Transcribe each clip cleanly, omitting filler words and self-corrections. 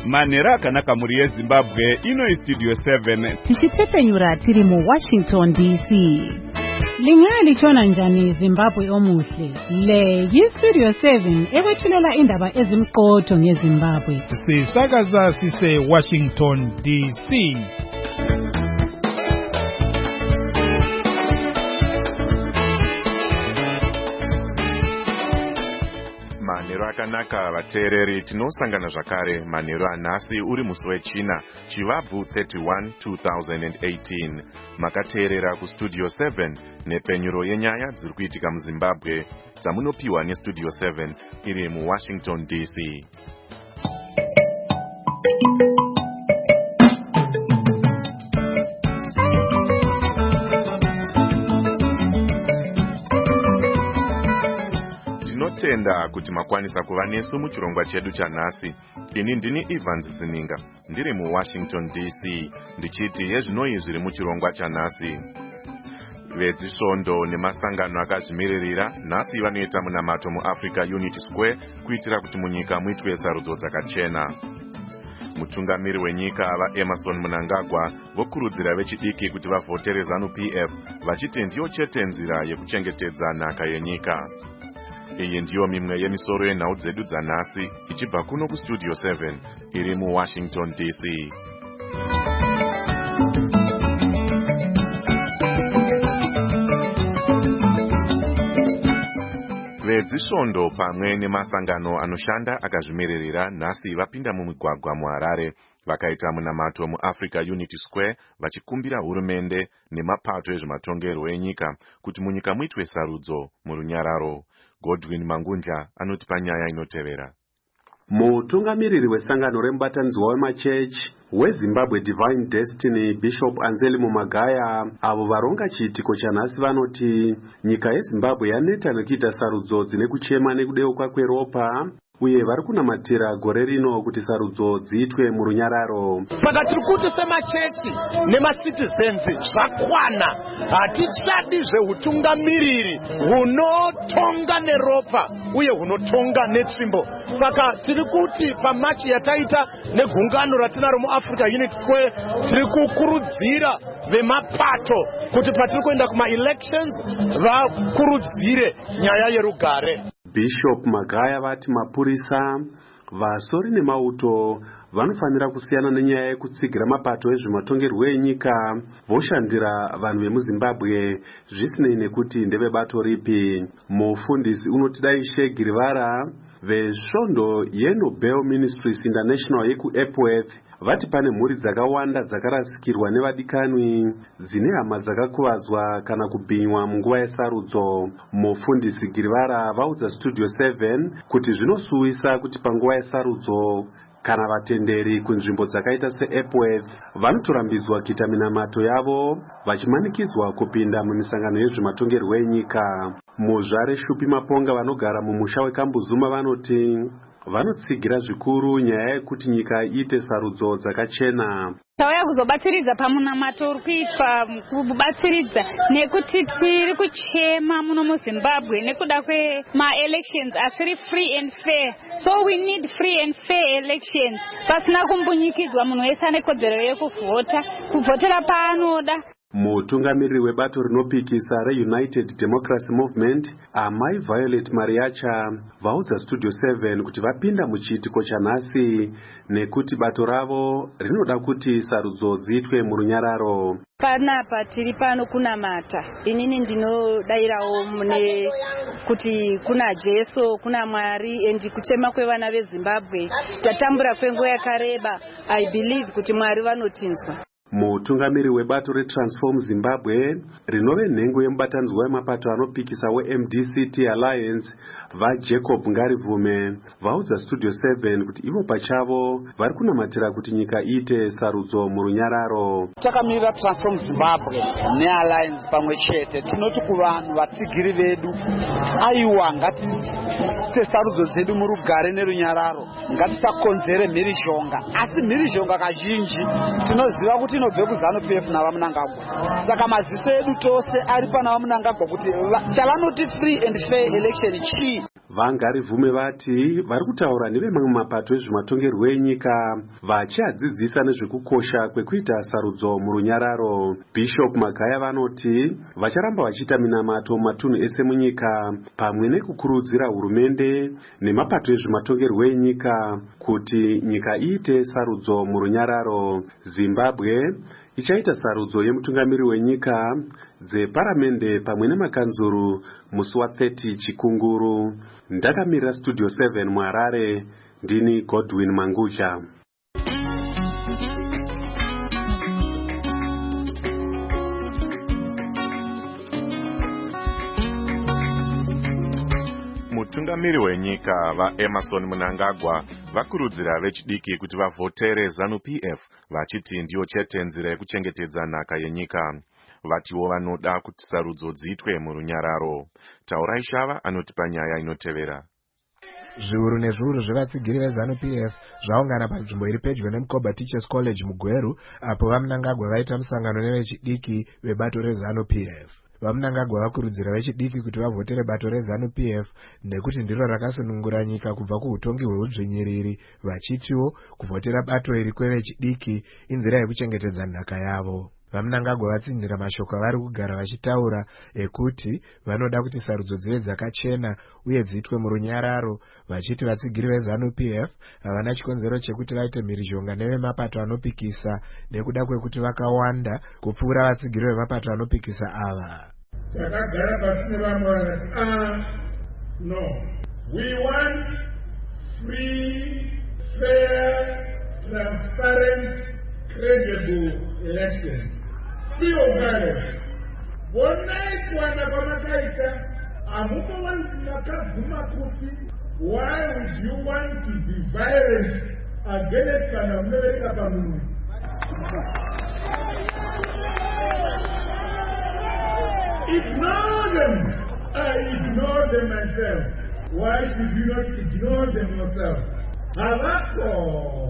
Manera akanaka muri yeZimbabwe ino Studio 7 tichitepenyura tiri mu Washington DC. Lingani chona njani Zimbabwe omuhle. Le yiStudio 7 ekwethulela indaba ezimqotho ngeZimbabwe. Sisakaza sise Washington DC. Manero akanaka vateereri, tinosangana zvakare manero anhasi uri musi wechina Chivabvu 31 2018. Makateerera kuStudio 7 nepenyuro yenyaya dziri kuitika muZimbabwe dzamunopiwa neStudio 7 iri muWashington DC. Tinotenda kuti makwanisa kuva nesu muchirongwa chedu chanhasi. Ini ndini Evans Zininga, ndiri muWashington DC, ndichiti yezvinoi zviri muchirongwa chanhasi. Vezisvondo nemasangano akazvimiririra nhasi vanoita munamato muAfrica Unity Square kuitira kuti munyika muitwe sarudzo dzakachena. Mutungamiri wenyika vaEmerson Mnangagwa vokurudzira vechidiki kuti vavhotere ZANU-PF vachiti ndiyo chete nzira yekuchengetedza nhaka yenyika. Iyi ndiyo mimwe yemisoro yenhau dzedu dzanhasi ichibva kuno kuStudio 7 iri muWashington DC. Vezisvondo pamwe nemasangano anoshanda akazvimiririra nhasi vapinda mumigwagwa muHarare vakaita munamato muAfrica Unity Square vachikumbira hurumende nemapato ezvematongerwo enyika kuti munyika muitwe sarudzo murunyararo. Godwin Mangunja anotipa nyaya inotevera. Mutungamiriri wesangano remubatanidzwa wemachechi weZimbabwe Divine Destiny Bishop Anselmo Magaya avo varonga chiitiko chanhasi vanoti nyika yeZimbabwe yaneta nekuita sarudzo dzine kuchema nekudeuka kweropa uye vari kunamatira gore rino kuti sarudzo dziitwe murunyararo. Saka tiri kuti semachechi nemacitizens zvakwana, hatichadi zveutungamiriri hunotonga neropa uye hunotonga netsvimbo. Saka tiri kuti pamachi yataita negungano ratinaro muAfrica Unity Square tiri kukurudzira vemapato kuti patiri kuenda kuma-elections vakurudzire nyaya yerugare. Bishop Magaya vati mapurisa, vasori nemauto vanofanira kusiyana nenyaya yekutsigira mapato ezvematongerwo enyika voshandira vanhu vemuZimbabwe zvisinei nekuti ndevebato ripi. Mufundisi unotidai Shegi Rivara vezvondo yeNobel Ministries International yekuEpworth vati pane mhuri dzakawanda dzakarasikirwa nevadikanwi dzine hama dzakakuvadzwa kana kubhinywa munguva yesarudzo. Mufundisi Girivara vaudza Studio 7 kuti zvinosuwisa kuti panguva yesarudzo kana vatenderi kunzvimbo dzakaita seEpworth vanotorambidzwa kuita minamato yavo vachimanikidzwa kupinda mumisangano yezvematongerwo enyika. Muzvare Shupi Maponga vanogara mumusha weKambuzuma vanoti vanotsigira zvikuru nyaya yekuti nyika iite sarudzo dzakachena. Tauya kuzobatsiridza pamunamato uri kuitwa kubatsiridza nekuti tiri kuchema muno muZimbabwe nekuda kwema-elections asiri free and fair. So we need free and fair elections. Pasina kumbunyikidzwa munhu wese ane kodzero yekuvhota, kuvhotera paanoda. Mutungamiriri webato rinopikisa reUnited Democracy Movement Amai Violet Mariacha vaudza Studio 7 kuti vapinda muchiitiko chanhasi nekuti bato ravo rinoda kuti sarudzo dziitwe murunyararo. Panapa tiri pano kunamata. Inini ndinodairawo mune kuti kuna Jesu, kuna Mwari endi kuchema kwevana veZimbabwe. Tatambura kwenguva yakareba. I believe kuti Mwari vanotinzwa. Mutungamiri webato reTransform Zimbabwe rinove nhengo yemubatanidzwa wemapato anopikisa weMDCT Alliance vaJacob Ngarivume vaudza Studio 7 kuti ivo pachavo vari kunamatira kuti nyika iite sarudzo murunyararo. Takamirira Transform Zimbabwe neAlliance pamwe chete tinoti kuvanhu vatsigiri vedu aiwa ngatiite sarudzo dzedu murugare nerunyararo, ngatisakonzere mhirizhonga. Asi mhirizhonga kazhinji tinoziva kuti inobve kuZANU-PF navaMnangagwa. Saka maziso edu tose ari pana vaMnangagwa kuti chavanoti free and fair election chii. vangarivume vati vari kutaura nevemamwe mapato ezvematongerwo enyika vachiadzidzisa nezvekukosha kwekuita sarudzo murunyararo. Bishop Magaya vanoti vacharamba vachiita minamato mumatunhu ese munyika pamwe nekukurudzira hurumende nemapato ezvematongerwo enyika kuti nyika iite sarudzo murunyararo. Zimbabwe ichaita sarudzo yemutungamiri wenyika dzeparamende pamwe nemakanzuru musi wa30 Chikunguru. Ndakamirira Studio 7 muHarare, ndini Godwin Manguja. Mutungamiri wenyika vaEmerson Mnangagwa vakurudzira vechidiki kuti vavhotere ZANU-PF vachiti ndiyo chete nzira yekuchengetedza nhaka yenyika. Vatiwo vanoda kuti sarudzo dziitwe murunyararo. Taurai Shava anotipa nyaya inotevera. Zviuru nezviuru zvevatsigiri veZANU-PF zvaungana panzvimbo iri pedyo neMukoba Teachers College muGweru apo vaMnangagwa vaita musangano nevechidiki vebato reZANU-PF. VaMnangagwa vakurudzira vechidiki kuti vavhotere bato reZANU-PF nekuti ndiro rakasunungura nyika kubva kuutongi hweudzvinyiriri, vachitiwo kuvhotera bato iri kwevechidiki inzira yekuchengetedza nhaka yavo. VaMnangagwa vatsindira mashoko avari kugara vachitaura ekuti vanoda kuti sarudzo dzive dzakachena uye dziitwe murunyararo, vachiti vatsigiri veZANU-PF havana chikonzero chekuti vaite mhirizhonga nevemapato anopikisa nekuda kwekuti vakawanda kupfuura vatsigiri vemapato anopikisa ava. Takagara pasi nevamwe vakati no, we want free, fair, transparent, credible elections. Tiogare vonai kuwana kwamakaita amuko vanakabvuma kuti why would you want to be violent against kana munovereka pamunhu. Ignore them. I ignore them myself. Why did you not ignore them yourself? Havako.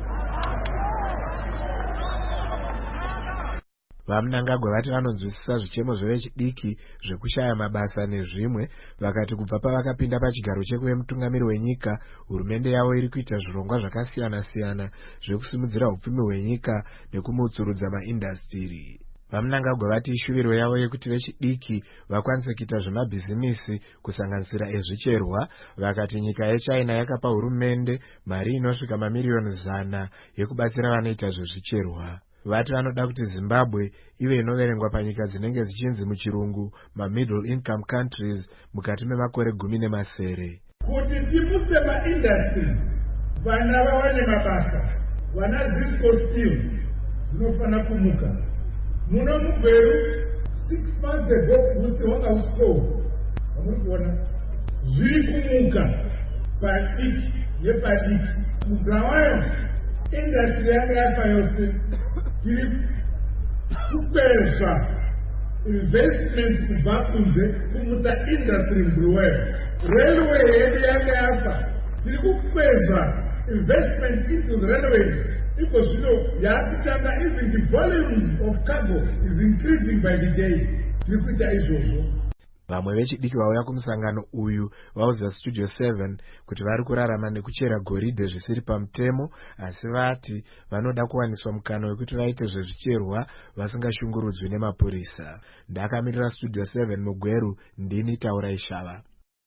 VaMnangagwa vati vanonzwisisa zvichemo zvevechidiki zvekushaya mabasa nezvimwe, vakati kubva pavakapinda pachigaro chekuvemutungamiri wenyika, hurumende yavo iri kuita zvirongwa zvakasiyana-siyana zvekusimudzira upfumi hwenyika nekumutsurudza maindastiri. VaMnangagwa vati ishuviro yavo yekuti vechidiki vakwanise kuita zvemabhizimisi kusanganisira ezvicherwa, vakati nyika yeChina yakapa hurumende mari inosvika mamiriyoni 100 yekubatsira vanoita zvezvicherwa. Vati vanoda kuti Zimbabwe ive inoverengwa panyika dzinenge zichinzi muchirungu ma-middle income countries mukati memakore 10. Kuti timutse maindustry, vana vawane mabasa, vana Zisco Steel dzinofana kumuka. Muno muGweru 6 months ago kuti wanga usiko. Vamuri kuona zviri kumuka padiki yepadiki. Mugawayo industry yanga yafa yose. Tiri kupedza investment kubva kunze kumutsa industry mbruweyo. Railway yedu yanga yafa. Tiri kupedza investment into the railway. Because even the volume of cargo is increasing by the day. Vamwe vechidiki vauya kumusangano uyu vauza Studio 7 kuti vari kurarama nekuchera goridhe zvisiri pamutemo, asi vati vanoda kuwaniswa mukana wekuti vaite zvezvicherwa vasingashungurudzwi nemapurisa. Ndakamirira Studio 7 muGweru, ndini Taurai Shava.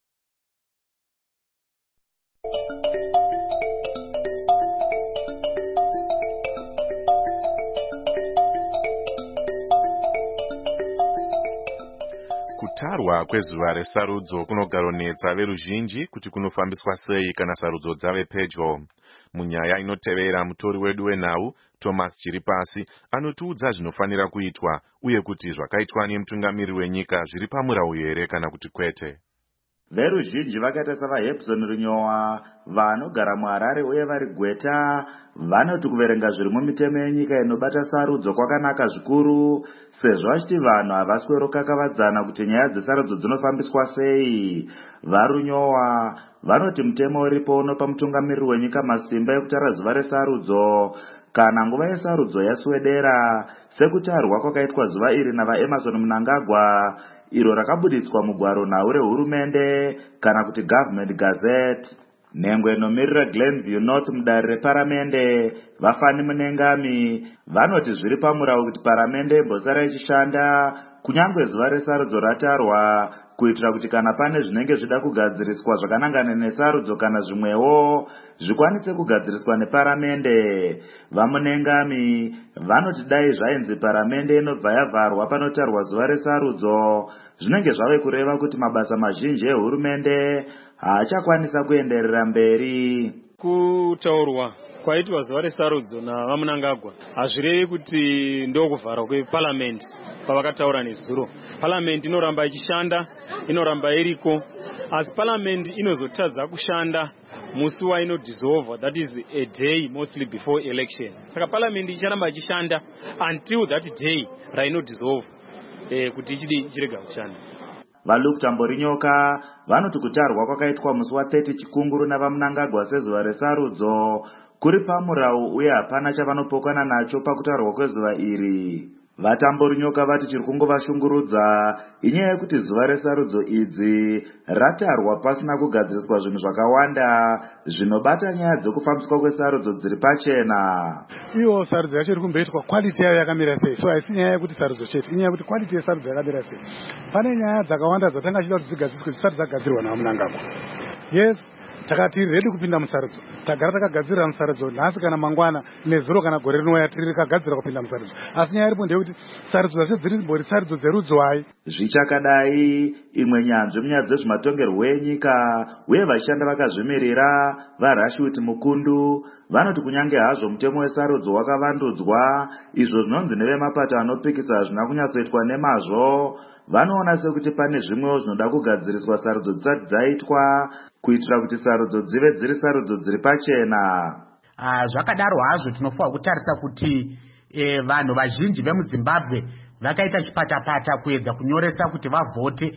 Kutarwa kwezuva resarudzo kunogaronetsa veruzhinji kuti kunofambiswa sei kana sarudzo dzave pedyo. Munyaya inotevera mutori wedu wenhau Thomas Chiripasi anotiudza zvinofanira kuitwa uye kuti zvakaitwa nemutungamiri wenyika zviri pamurau here kana kuti kwete. Veruzhinji vakaita savaHebson Runyowa vanogara muHarare uye vari Gweta vanoti kuverenga zviri mumitemo yenyika inobata sarudzo kwakanaka zvikuru, sezvo vachiti vanhu havaswero kakavadzana kuti nyaya dzesarudzo dzinofambiswa sei. VaRunyowa vanoti mutemo uripo unopa mutungamiriri wenyika masimba ekutara zuva resarudzo kana nguva yesarudzo yaswedera, sekutarwa kwakaitwa zuva iri navaEmerson Mnangagwa. iro rakabuditswa mugwaro nhau rehurumende kana kuti Government Gazette. Nhengo inomirira Glenview North mudare reparamende Vafani Munengami vanoti zviri pamurau kuti paramende imbosara ichishanda kunyange zuva resarudzo ratarwa kuitira kuti kana pane zvinenge zvida kugadziriswa zvakanangana nesarudzo kana zvimwewo zvikwanise kugadziriswa neparamende. Vamunengami vanoti dai zvainzi paramende inobva yavharwa panotarwa zuva resarudzo zvinenge zvave kureva kuti mabasa mazhinji ehurumende haachakwanisa kuenderera mberi. Kutaurwa kwaitwa zuva resarudzo navamunangagwa hazvirevi kuti ndokuvharwa kweparamendi pavakataura nezuro. Paramendi inoramba ichishanda, inoramba iriko, asi paramendi inozotadza kushanda musi wainodissolve, that is a day mostly before election. Saka paramendi icharamba ichishanda until that day rainodissolve kuti ichirega kushanda. Valukutamborinyoka vanoti kutarwa kwakaitwa musi wa30 Chikunguru navamunangagwa sezuva resarudzo kuri pamurau uye hapana chavanopokana nacho pakutarwa kwezuva iri. Vatamborinyoka vati chiri kungovashungurudza inyaya yekuti zuva resarudzo idzi ratarwa pasina kugadziriswa zvinhu zvakawanda zvinobata nyaya dzekufambiswa kwesarudzo dziri pachena. Iyo sarudzo yacho iri kumboitwa quality yayo yakamira sei, so haisi nyaya yekuti sarudzo chete, inyaya yekuti quality yesarudzo yakamira sei. Pane nyaya dzakawanda dzatanga achida kuti dzigadzirwe dzisati dzagadzirwa navamunangagwa. Yes, takati ready kupinda musarudzo, tagara takagadzirira musarudzo nhasi kana mangwana nezuro kana gore rinouya tiri kagadzira kupinda musarudzo, asi nyaya iripo ndeyekuti sarudzo dzacho dzirimbori sarudzo dzerudzo hai. Zvichakadai imwe nyanzvi munyaya dzezvematongerwo enyika uye vachishanda vakazvimirira vaRashid Mukundu vanoti kunyange hazvo mutemo wesarudzo wakavandudzwa izvo zvinonzi nevemapato anopikisa hazvina kunyatsoitwa nemazvo, vanoona sekuti pane zvimwewo zvinoda kugadziriswa sarudzo dzisati dzaitwa kuitira kuti sarudzo dzive dziri sarudzo dziri pachena. Zvakadaro hazvo tinofanira kutarisa kuti vanhu vazhinji vemuZimbabwe vakaita chipatapata kuedza kunyoresa kuti vavhote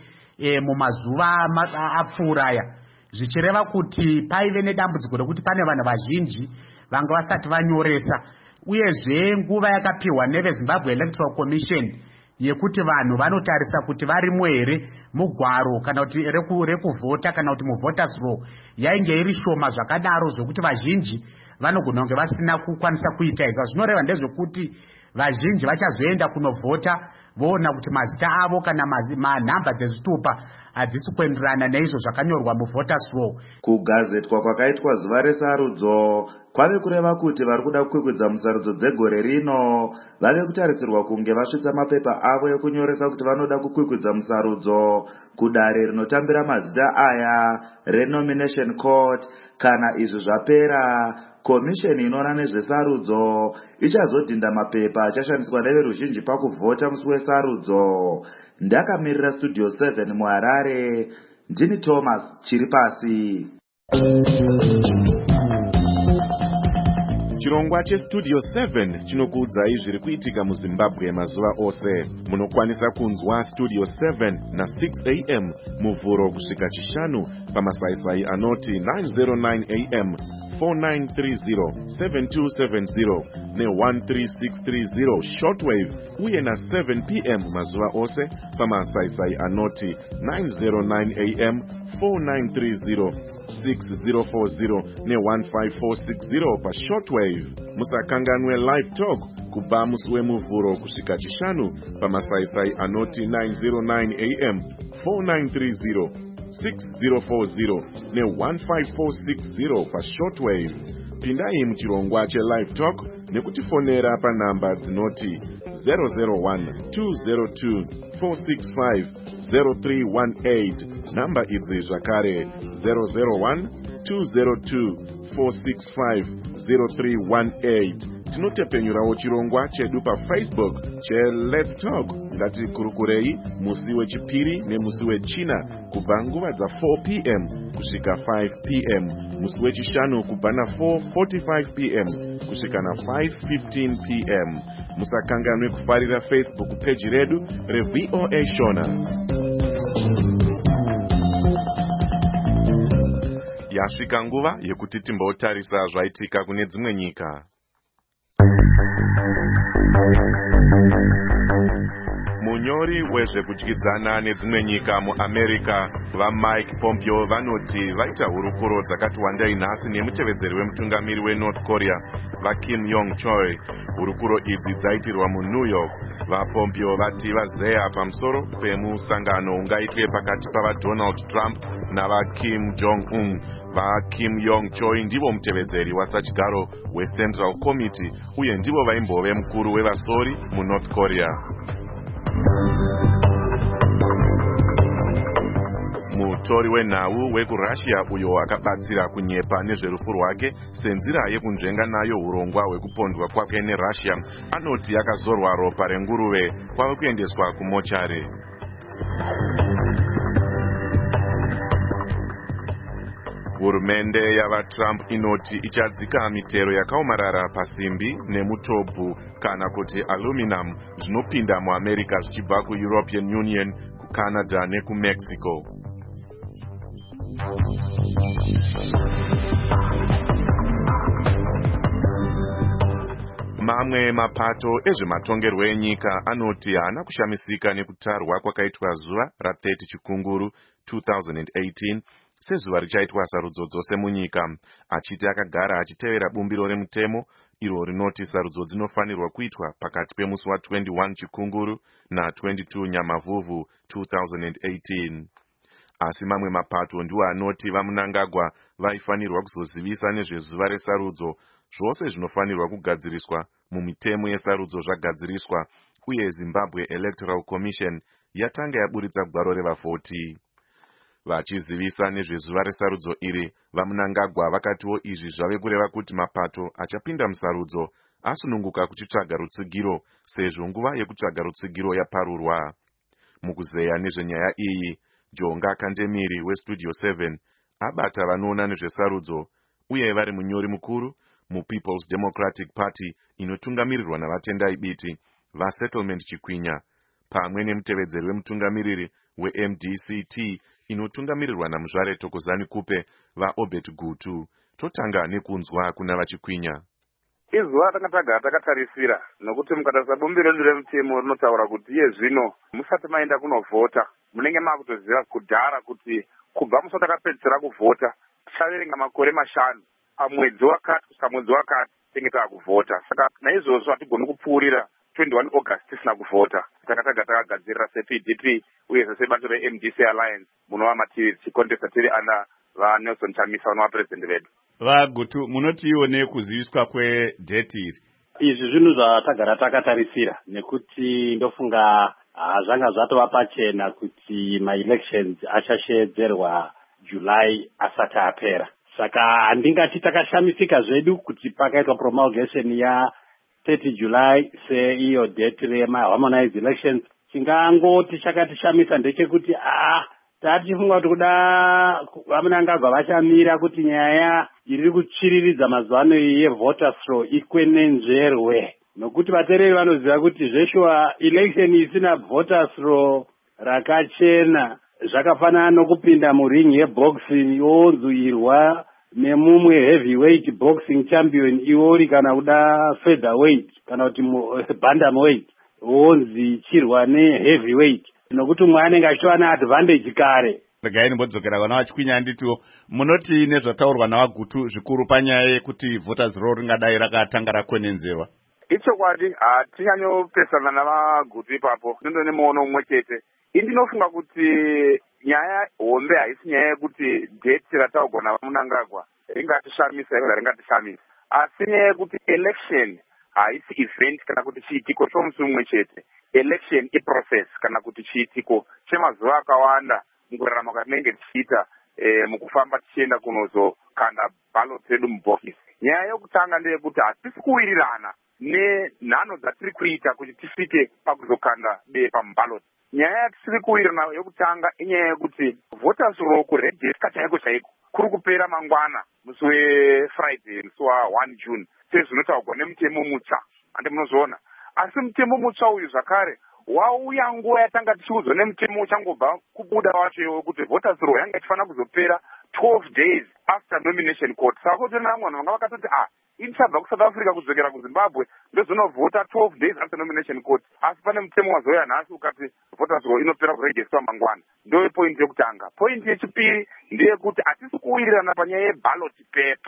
mumazuva apfuuraya, zvichireva kuti paive nedambudziko rekuti pane vanhu vazhinji vanga vasati vanyoresa, uyezve nguva yakapiwa neveZimbabwe Electoral Commission yekuti vanhu vanotarisa kuti varimo here mugwaro kana kuti rekuvhota kana kuti muvoters roll yainge iri shoma zvakadaro zvokuti vazhinji vanogona kunge vasina kukwanisa kuita izvo. Zvinoreva ndezvekuti vazhinji vachazoenda kunovhota voona kuti mazita avo kana manhamba dzezvitupa hadzisi kuenderana neizvo zvakanyorwa muvoters roll. Kugazetwa kwakaitwa zuva resarudzo kwave kureva kuti vari kuda kukwikwidza musarudzo dzegore rino vave kutarisirwa kunge vasvitsa mapepa avo ekunyoresa kuti vanoda kukwikwidza musarudzo kudare rinotambira mazita aya renomination court. Kana izvi zvapera, komisheni inoona nezvesarudzo ichazodhinda mapepa achashandiswa neveruzhinji pakuvhota musi wesarudzo. Ndakamirira Studio 7 muHarare, ndini Thomas Chiripasi. Chirongwa cheStudio 7 chinokuudzai zviri kuitika muZimbabwe mazuva ose. Munokwanisa kunzwa Studio 7 na 6 am muvhuro kusvika chishanu pamasaisai anoti 909 am 4930 7270 ne13630 shortwave uye na 7 pm mazuva ose pamasaisai anoti 909 am 4930 6040 ne15460 pa shortwave. Musakanganwe live talk kubva musi wemuvhuro kusvika chishanu pamasaisai anoti 909 am 4930 6040 ne15460 pa shortwave. Pindai muchirongwa chelive talk nekutifonera panhamba dzinoti 001-202-465-0318. Namba idzi zvakare 001-202-465-0318. Tinotepenyurawo chirongwa chedu paFacebook cheLet's Talk. Ngatikurukurei musi wechipiri nemusi wechina kubva nguva dza4 pm kusvika 5 pm, musi wechishanu kubva na4:45 pm kusvika na5:15 pm. Musakanganwe kufarira Facebook page redu reVOA Shona. Yasvika nguva yekuti timbotarisa zvaitika kune dzimwe nyika. munyori wezvekudyidzana nedzimwe nyika muAmerica vaMike Pompeo vanoti vaita hurukuro dzakati wandei nhasi nemutevedzeri wemutungamiri weNorth Korea vaKim Yong Chol. Hurukuro idzi dzaitirwa muNew York. VaPompeo vati vazeya pamusoro pemusangano ungaitwe pakati pavaDonald Trump navaKim Jong-un. VaKim Yong Chol ndivo mutevedzeri wasachigaro weCentral Committee uye ndivo vaimbove mukuru wevasori muNorth Korea. Mutori wenhau wekuRussia uyo akabatsira kunyepa nezverufu rwake senzira yekunzvenga nayo urongwa hwekupondwa kwake neRussia anoti akazorwa ropa renguruve kwave kuendeswa kumochari. Hurumende yavaTrump inoti ichadzika mitero yakaomarara pasimbi nemutobvu kana kuti aluminum zvinopinda muAmerica zvichibva kuEuropean Union, kuCanada nekuMexico. Mamwe mapato ezvematongerwo enyika anoti haana kushamisika nekutarwa kwakaitwa zuva ra30 Chikunguru 2018 sezuva richaitwa sarudzo dzose munyika, achiti akagara achitevera bumbiro remutemo iro rinoti sarudzo dzinofanirwa kuitwa pakati pemusi wa21 Chikunguru na22 Nyamavhuvhu 2018. Asi mamwe mapato ndiwo anoti vaMnangagwa vaifanirwa kuzozivisa nezvezuva resarudzo zvose zvinofanirwa kugadziriswa mumitemo yesarudzo zvagadziriswa, uye Zimbabwe Electoral Commission yatanga yaburitsa gwaro revavhoti. Vachizivisa nezvezuva resarudzo iri, vaMnangagwa vakatiwo izvi zvave kureva kuti mapato achapinda musarudzo asununguka kuchitsvaga rutsigiro sezvo nguva yekutsvaga rutsigiro yaparurwa. Mukuzeya nezvenyaya iyi, Jonga Kandemiri weStudio 7 abata vanoona nezvesarudzo uye vari munyori mukuru muPeople's Democratic Party inotungamirirwa navatendai biti vaSettlement Chikwinya, pamwe nemutevedzeri wemutungamiriri weMDCT inotungamirirwa naMuzvare Thokozani Kupe vaObert Gutu. Totanga nekunzwa kuna vaChikwinya. Izuva takatagara takatarisira nokuti mukatarisa bumbiro remutemo rinotaura kuti iye zvino musati maenda kunovhota munenge makutoziva kudhara kuti kubva musi watakapedzisira kuvhota tichaverenga makore 5 pamwedzi wakati kusvika mwedzi wakati tinenge taakuvhota. Saka naizvozvo hatigoni kupfuurira 21 August tisina kuvhota. Takatagara takagadzirira sePDP uye sebato reMDC Alliance munova matiri tichikontesta tiri ana vaNelson Chamisa vanova president vedu. Vagutu, munoti ione kuziviswa kwedheti iri? Izvi zvinhu zvatagara takatarisira nekuti ndofunga zvanga zvatova pachena kuti ma-elections achashedzerwa July asati apera. Saka handingati takashamisika zvedu kuti pakaitwa promulgation ya30 July seiyo date rema-harmonized elections. Chingangoti chakatishamisa ndechekuti tatifunga kuti kuda vaMnangagwa vachamira kuti nyaya iri kuchiriridza mazuva ano yevoters roll ikwenenzverwe, nokuti vateereri vanoziva kuti zveshuwa election isina voters roll rakachena zvakafanana nokupinda muring yeboxing yonzuirwa nemumwe heavyweight boxing champion iwori kana kuda featherweight kana kuti bantamweight wonzi chirwa neheavyweight, nokuti umwe anenge achitova neadvantage kare. Regai nimbodzokera kuna vaChikwinya nditiwo, munoti nezvataurwa navaGutu zvikuru panyaya yekuti voters roll ringadai rakatanga rakwenenzerwa? Ichokwadi hatinyanyopesana navaGutu ipapo, ndine muono umwe chete. Indinofunga kuti nyaya hombe haisi nyaya yekuti date rataurwa navaMnangagwa ringatishamisa iro ringatishamisa, asi nyaya yekuti election haisi event kana kuti chiitiko chomusi umwe chete. Election iprocess kana kuti chiitiko chemazuva akawanda mukurarama kwatinenge tichiita mukufamba tichienda kunozokanda ballot redu mubhokisi. Nyaya yokutanga ndeyekuti hatisi kuwirirana nenhano dzatiri kuita kuti tisvike pakuzokanda bepa muballot. Nyaya yatisiri kuwirirana yokutanga inyaya yekuti voters roll kuregister chaiko chaiko kuri kupera mangwana musi weFriday musi wa1 June sezvinotaurwa nemutemo mutsva, hande munozviona. Asi mutemo mutsva uyu zvakare wauya nguva yatanga tichiudzwa nemutemo uchangobva kubuda wacho wekuti voters roll yanga ichifanira kuzopera 12 days after nomination court. Saka kuti vamwe vanhu vanga vakatoti ichabva kuSouth Africa kudzokera kuZimbabwe ndozonovhota 12 days after nomination court. Asi pane mutemo wazouya nhasi ukati voters roll inopera kuregistwa mangwana. Ndo point yekutanga. Point yechipiri ndeyekuti hatisi kuwirirana panyaya yeballot paper.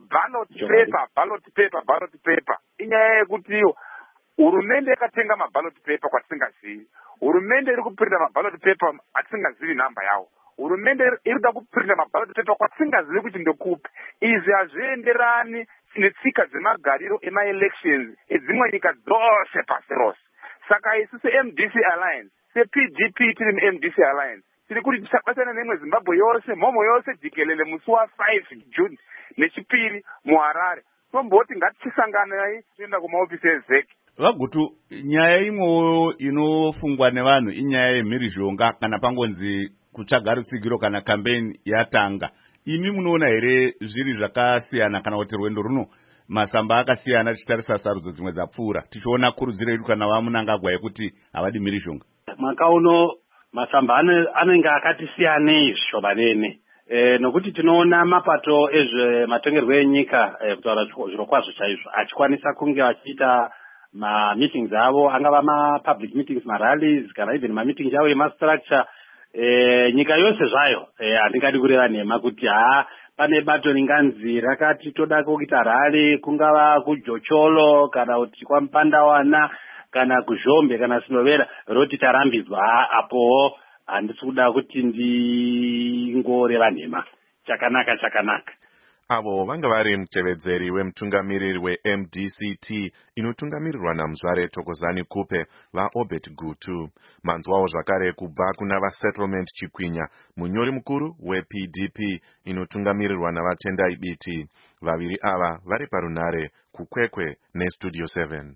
Ballot paper. Inyaya yekuti hurumende yakatenga maballot paper kwatisingazivi. Hurumende iri kuprinta maballot paper atisingazivi namba yawo. Hurumende irikuda kuprinta maballot paper kwatisingazivi kuti ndekupi. Izvi hazvienderani netsika dzemagariro ema-elections edzimwe nyika dzose pasi rose. Saka isusu MDC Alliance, sePDP tiri muMDC Alliance, tiri kuti tichabatana nemwe Zimbabwe yose, mhomo yose jikelele musi wa5 June nechipiri muHarare. Tomboti ngatichisanganai tienda kumaofisi eZEC. Vagutu, nyaya imwewo inofungwa nevanhu inyaya yemhirizhonga kana pangonzi kutsvaga rutsigiro kana campaign yatanga. Imi munoona here zviri zvakasiyana kana kuti rwendo runo masamba akasiyana tichitarisa sarudzo dzimwe dzapfuura tichiona kurudziro yedu kana vaMunangagwa yekuti havadi mhirizhonga? Mwaka uno masamba anenge akati siyanei zvishomanene. Nokuti tinoona mapato ezvematongerwo enyika kutaura zviro kwazvo chaizvo achikwanisa kunge achiita ma-meetings avo, angava ma-public meetings, ma-rallies, kana even ma-meetings avo ema-structure. Nyika yose zvayo handingadi kureva nhema kuti pane bato ringanzi rakati toda kuita rally kungava kuJocholo kana kuti kwaMupandawana kana kuZhombe kana Silovera roti tarambidzwa apowo. Handisi kuda kuti ndingoreva nhema. Chakanaka. Avo vanga vari mutevedzeri wemutungamiriri weMDCT inotungamirirwa naMuzvare Thokozani Kupe vaObert Gutu. Manzwawo zvakare kubva kuna vaSettlement Chikwinya, munyori mukuru wePDP inotungamirirwa naVatendai Biti. Vaviri ava vari parunare kuKwekwe neStudio 7.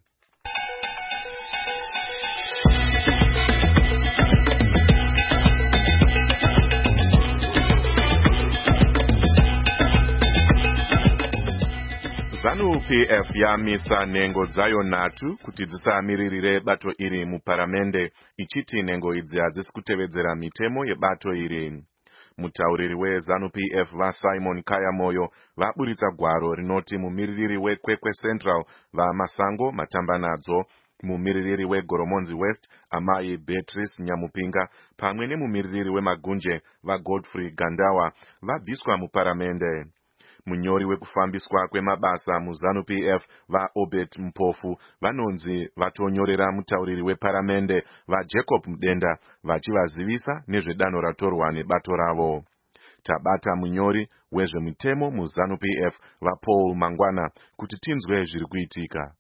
ZANU-PF yamisa nhengo dzayo nhatu kuti dzisamiririre bato iri muparamende, ichiti nhengo idzi hadzisi kutevedzera mitemo yebato iri. Mutauriri weZANU-PF vaSimon Kayamoyo vaburitsa gwaro rinoti mumiririri weKwekwe Central vaMasango Matambanadzo, mumiririri weGoromonzi West Amai Beatrice Nyamupinga pamwe nemumiririri weMagunje vaGodfrey Gandawa vabviswa muparamende. Munyori wekufambiswa kwemabasa muZANU-PF vaObert Mpofu vanonzi vatonyorera mutauriri weparamende vaJacob Mudenda vachivazivisa nezvedanho ratorwa nebato ravo. Tabata munyori wezvemitemo muZANU-PF vaPaul Mangwana kuti tinzwe zviri kuitika.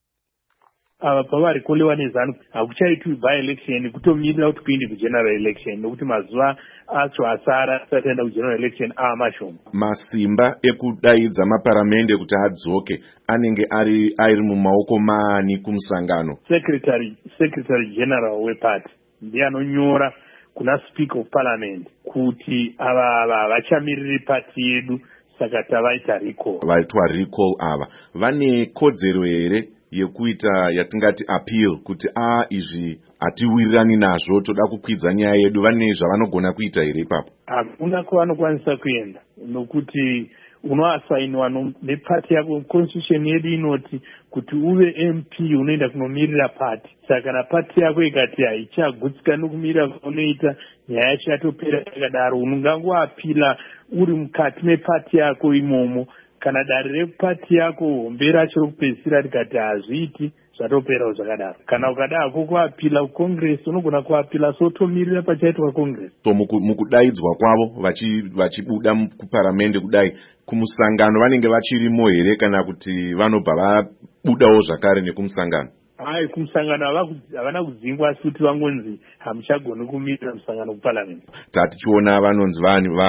Pavari kulewa neZANU hakuchaitwi by-election kutomirira kuti kuende kugeneral election nokuti mazuva acho asara tisataenda kugeneral election mashoma. Masimba ekudaidza maparamende kuti adzoke anenge ari mumaoko maani kumusangano? Secretary General weparty ndiye anonyora kuna Speaker of Parliament kuti ava vachamiriri party yedu, saka tavaita recall. Vaitwa recall ava vane kodzero here yekuita yatingati appeal kuti izvi hatiwirirani nazvo toda kukwidza nyaya yedu? Vane zvavanogona kuita here ipapo? Hakuna kwavanokwanisa kuenda nokuti unoasainiwa nepati yako. Constitution yedu inoti kuti uve MP unoenda kunomirira pati. Saka kana pati yako ikati haichagutsikana kumirira kwaunoita, nyaya yacho yatopera yakadaro, unongangoapila uri mukati mepati yako imomo. Kana dare repati yako hombe racho rokupedzisira rikati hazviiti, zvatoperawo zvakadaro. Kana ukada kuapila kuCongress unogona kuapila sotomirira pachaitwa Congress. So mukudaidzwa kwavo vachibuda kuparamende kudai kumusangano vanenge vachirimo here kana kuti vanobva vabudawo zvakare nekumusangano? Kumusangano havana kudzingwa asi kuti vangonzi hamuchagoni kumirira musangano kuparliament. Tatichiona vanonzi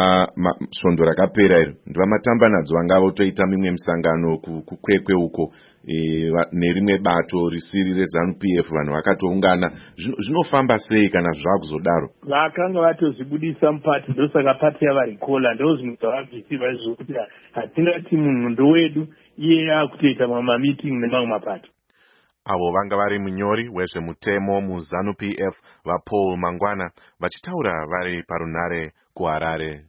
svondo rakapera iro ndivamatambanadzi vanga votoita mimwe misangano kuKwekwe uko nerimwe bato risiri reZANU-PF, vanhu vakatoungana. Zvinofamba sei kana zvakuzodaro? Vakanga vatozvibudisa mupati, ndosaka pati yavarikola ndozvinoita vabvisiva izvo kuti hatingati munhu ndowedu iye akutoita mamameeting nemamwe mapato. Avo vanga vari munyori wezvemutemo muZANU-PF vaPaul Mangwana vachitaura vari parunare kuHarare.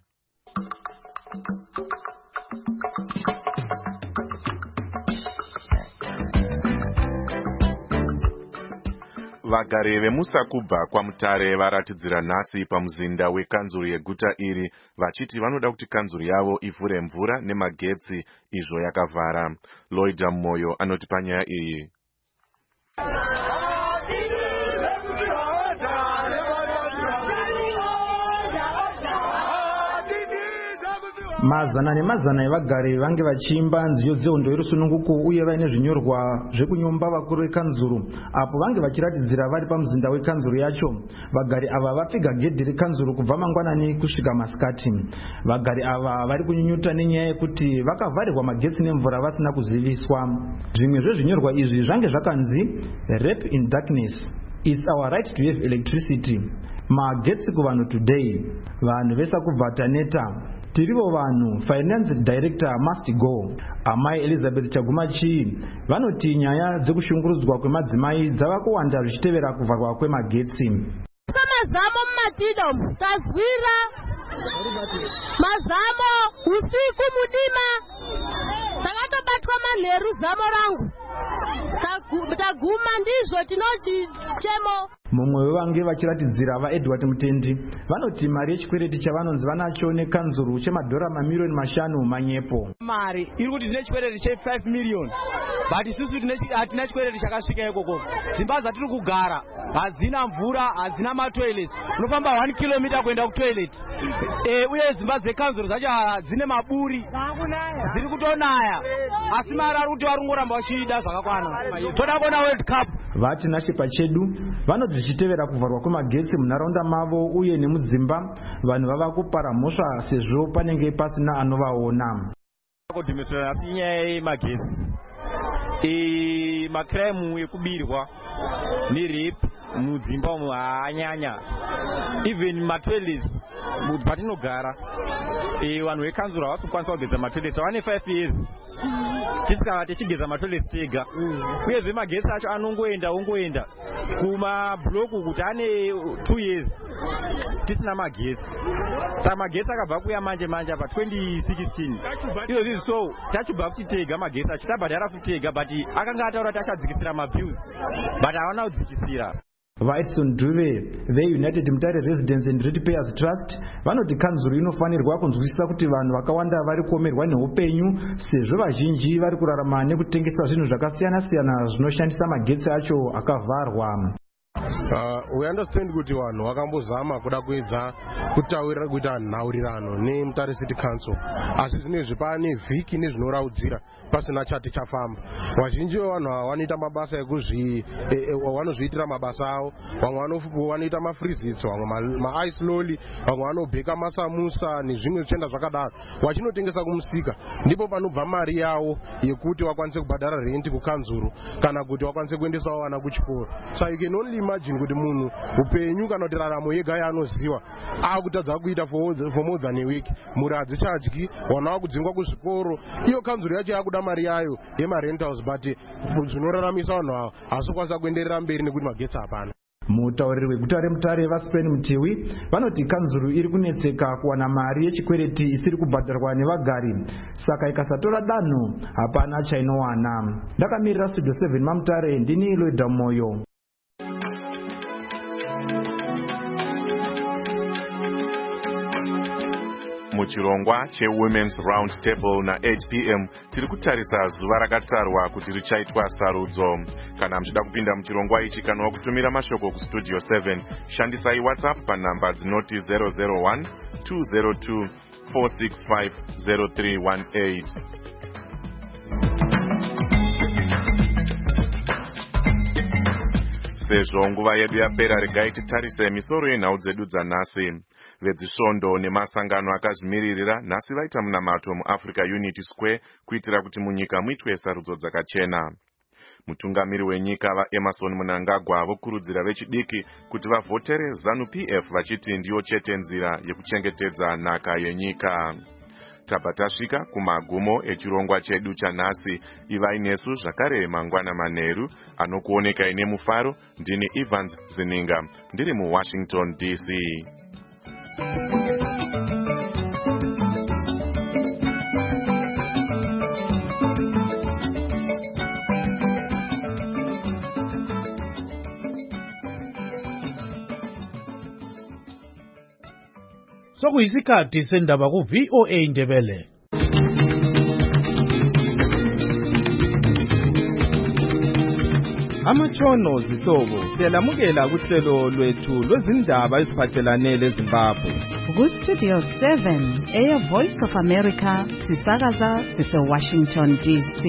Vagari vemusakubva kwaMutare varatidzira nhasi pamuzinda wekanzuru yeguta iri vachiti vanoda kuti kanzuru yavo ivhure mvura nemagetsi izvo yakavhara. Lloyd Moyo anoti panyaya iyi. Mazana nemazana evagari vange vachiimba nziyo dzehondo yerusununguko uye vaine zvinyorwa zvekunyomba vakuru vekanzuru apo vange vachiratidzira vari pamuzinda wekanzuru yacho. Vagari ava vapfiga gedhi rekanzuru kubva mangwanani kusvika masikati. Vagari ava vari kunyunyuta nenyaya yekuti vakavharirwa magetsi nemvura vasina kuziviswa. Zvimwe zvezvinyorwa izvi zvange zvakanzi rape in darkness, it's our right to have electricity, magetsi kuvanhu today, vanhu vesakubva taneta, tirivo vanhu, finance director must go. Amai Elizabeth Chagumachi vanoti nyaya dzekushungurudzwa kwemadzimai dzava kuwanda zvichitevera kuvharwa kwemagetsi. Mazamo mumatido tazwira mazamo usiku mudima takatobatwa manheru zamo rangu taguma ndizvo tinoti chemo. Mumwe wevange vachiratidzira vaEdward Mutendi vanoti mari yechikwereti chavanonzi vanacho nekanzuru chemadhora mamiliyoni 5 manyepo. Mari iri kuti tine chikwereti che5 million but isusu hatina chikwereti chakasvika ikoko. Dzimba dzatiri kugara hadzina mvura, hadzina matoilets, unofamba 1 km kuenda kutoilet. Uye dzimba dzekanzuru dzacho hadzine maburi, dziri kutonaya, asi mari ari kuti vari kungoramba vachida zvakakwana. Toda kuona World Cup. Vati nachepa chedu vanoti zvichitevera kuvharwa kwemagetsi munharaunda mavo uye nemudzimba vanhu vava kupara mhosva sezvo panenge pasina anovaona. Kudhimisira nyaya yemagetsi, makraimu ekubirwa nerape mudzimba umu haanyanya, even matoilets patinogara vanhu vekanzuru havasi kukwanisa kugeza matoilets, vane 5 years tisikava tichigeza matoilets tega, uyezve magetsi acho anongoenda kumabhuloku kuti ane 2 years tisina magetsi. Saka magetsi akabva kuya manje apa 2016 izvozvi, so tachibva kuti tega magetsi acho tabhadhara futi tega, but akanga ataura kuti achadzikisira mabills but havana kudzikisira. VaEdson Duve veUnited Mutare Residents and Ratepayers Trust vanoti kanzuru inofanirwa kunzwisisa kuti vanhu vakawanda vari kuomerwa neupenyu sezvo vazhinji vari kurarama nekutengesa zvinhu zvakasiyana-siyana zvinoshandisa magetsi acho akavharwa. We understand kuti vanhu vakambozama kuda kuedza kutaurira kuita nhaurirano neMutare City Council, asi zvinezvi pane vhiki nezvinoraudzira pasina chati chafamba. Vazhinji vevanhu ava vanoita mabasa vanozviitira mabasa avo, vamwe vanoita mafrizits, vamwe maice loli, vamwe vanobheka masamusa nezvimwe zvichenda zvakadaro vachinotengesa kumusika. Ndipo panobva mari yavo yekuti vakwanise kubhadhara renti kukanzuru kana kuti vakwanise kuendesawo vana kuchikoro. So you can only imagine kuti munhu upenyu kana kuti raramo yega yaanoziva akutadza kuita for more than a week, mhuri hadzichadyi, vana vakudzingwa kuzvikoro, iyo kanzuru yacho yakuda mari yayo yemarentals, but zvinoraramisa vanhu ava hasi kwanisa kuenderera mberi nekuti magetsi hapana. Mutauriri weguta reMutare vaSpen Mutiwi vanoti kanzuru iri kunetseka kuwana mari yechikwereti isiri kubhadharwa nevagari, saka ikasatora danho hapana chainowana. Ndakamirira Studio 7 maMutare, ndini Lloyd Moyo. Muchirongwa cheWomen's Round Table na8 PM tiri kutarisa zuva rakatarwa kuti richaitwa sarudzo. Kana muchida kupinda muchirongwa ichi kana kutumira mashoko kuStudio 7, shandisai WhatsApp panhamba dzinoti 001 202 465 0318. Sezvo nguva yedu yapera, regai titarise misoro yenhau dzedu dzanhasi. Vedzisvondo nemasangano akazvimiririra nhasi vaita munamato muAfrica Unity Square kuitira kuti munyika muitwe sarudzo dzakachena. Mutungamiri wenyika vaEmmerson Mnangagwa vokurudzira vechidiki kuti vavhotere ZANU-PF vachiti ndiyo chete nzira yekuchengetedza nhaka yenyika. Tabva tasvika kumagumo echirongwa chedu chanhasi. Ivai nesu zvakare mangwana manheru anokuonekai nemufaro. Ndini Evans Zininga, ndiri muWashington DC. sokuyisikhathi sendaba ku-VOA Indebele. Amatshono zihlobo siyalamukela kuhlelo lwethu lwezindaba eziphathelane leZimbabwe. Ku-Studio 7 eyeVoice of America sisakaza sise-Washington DC.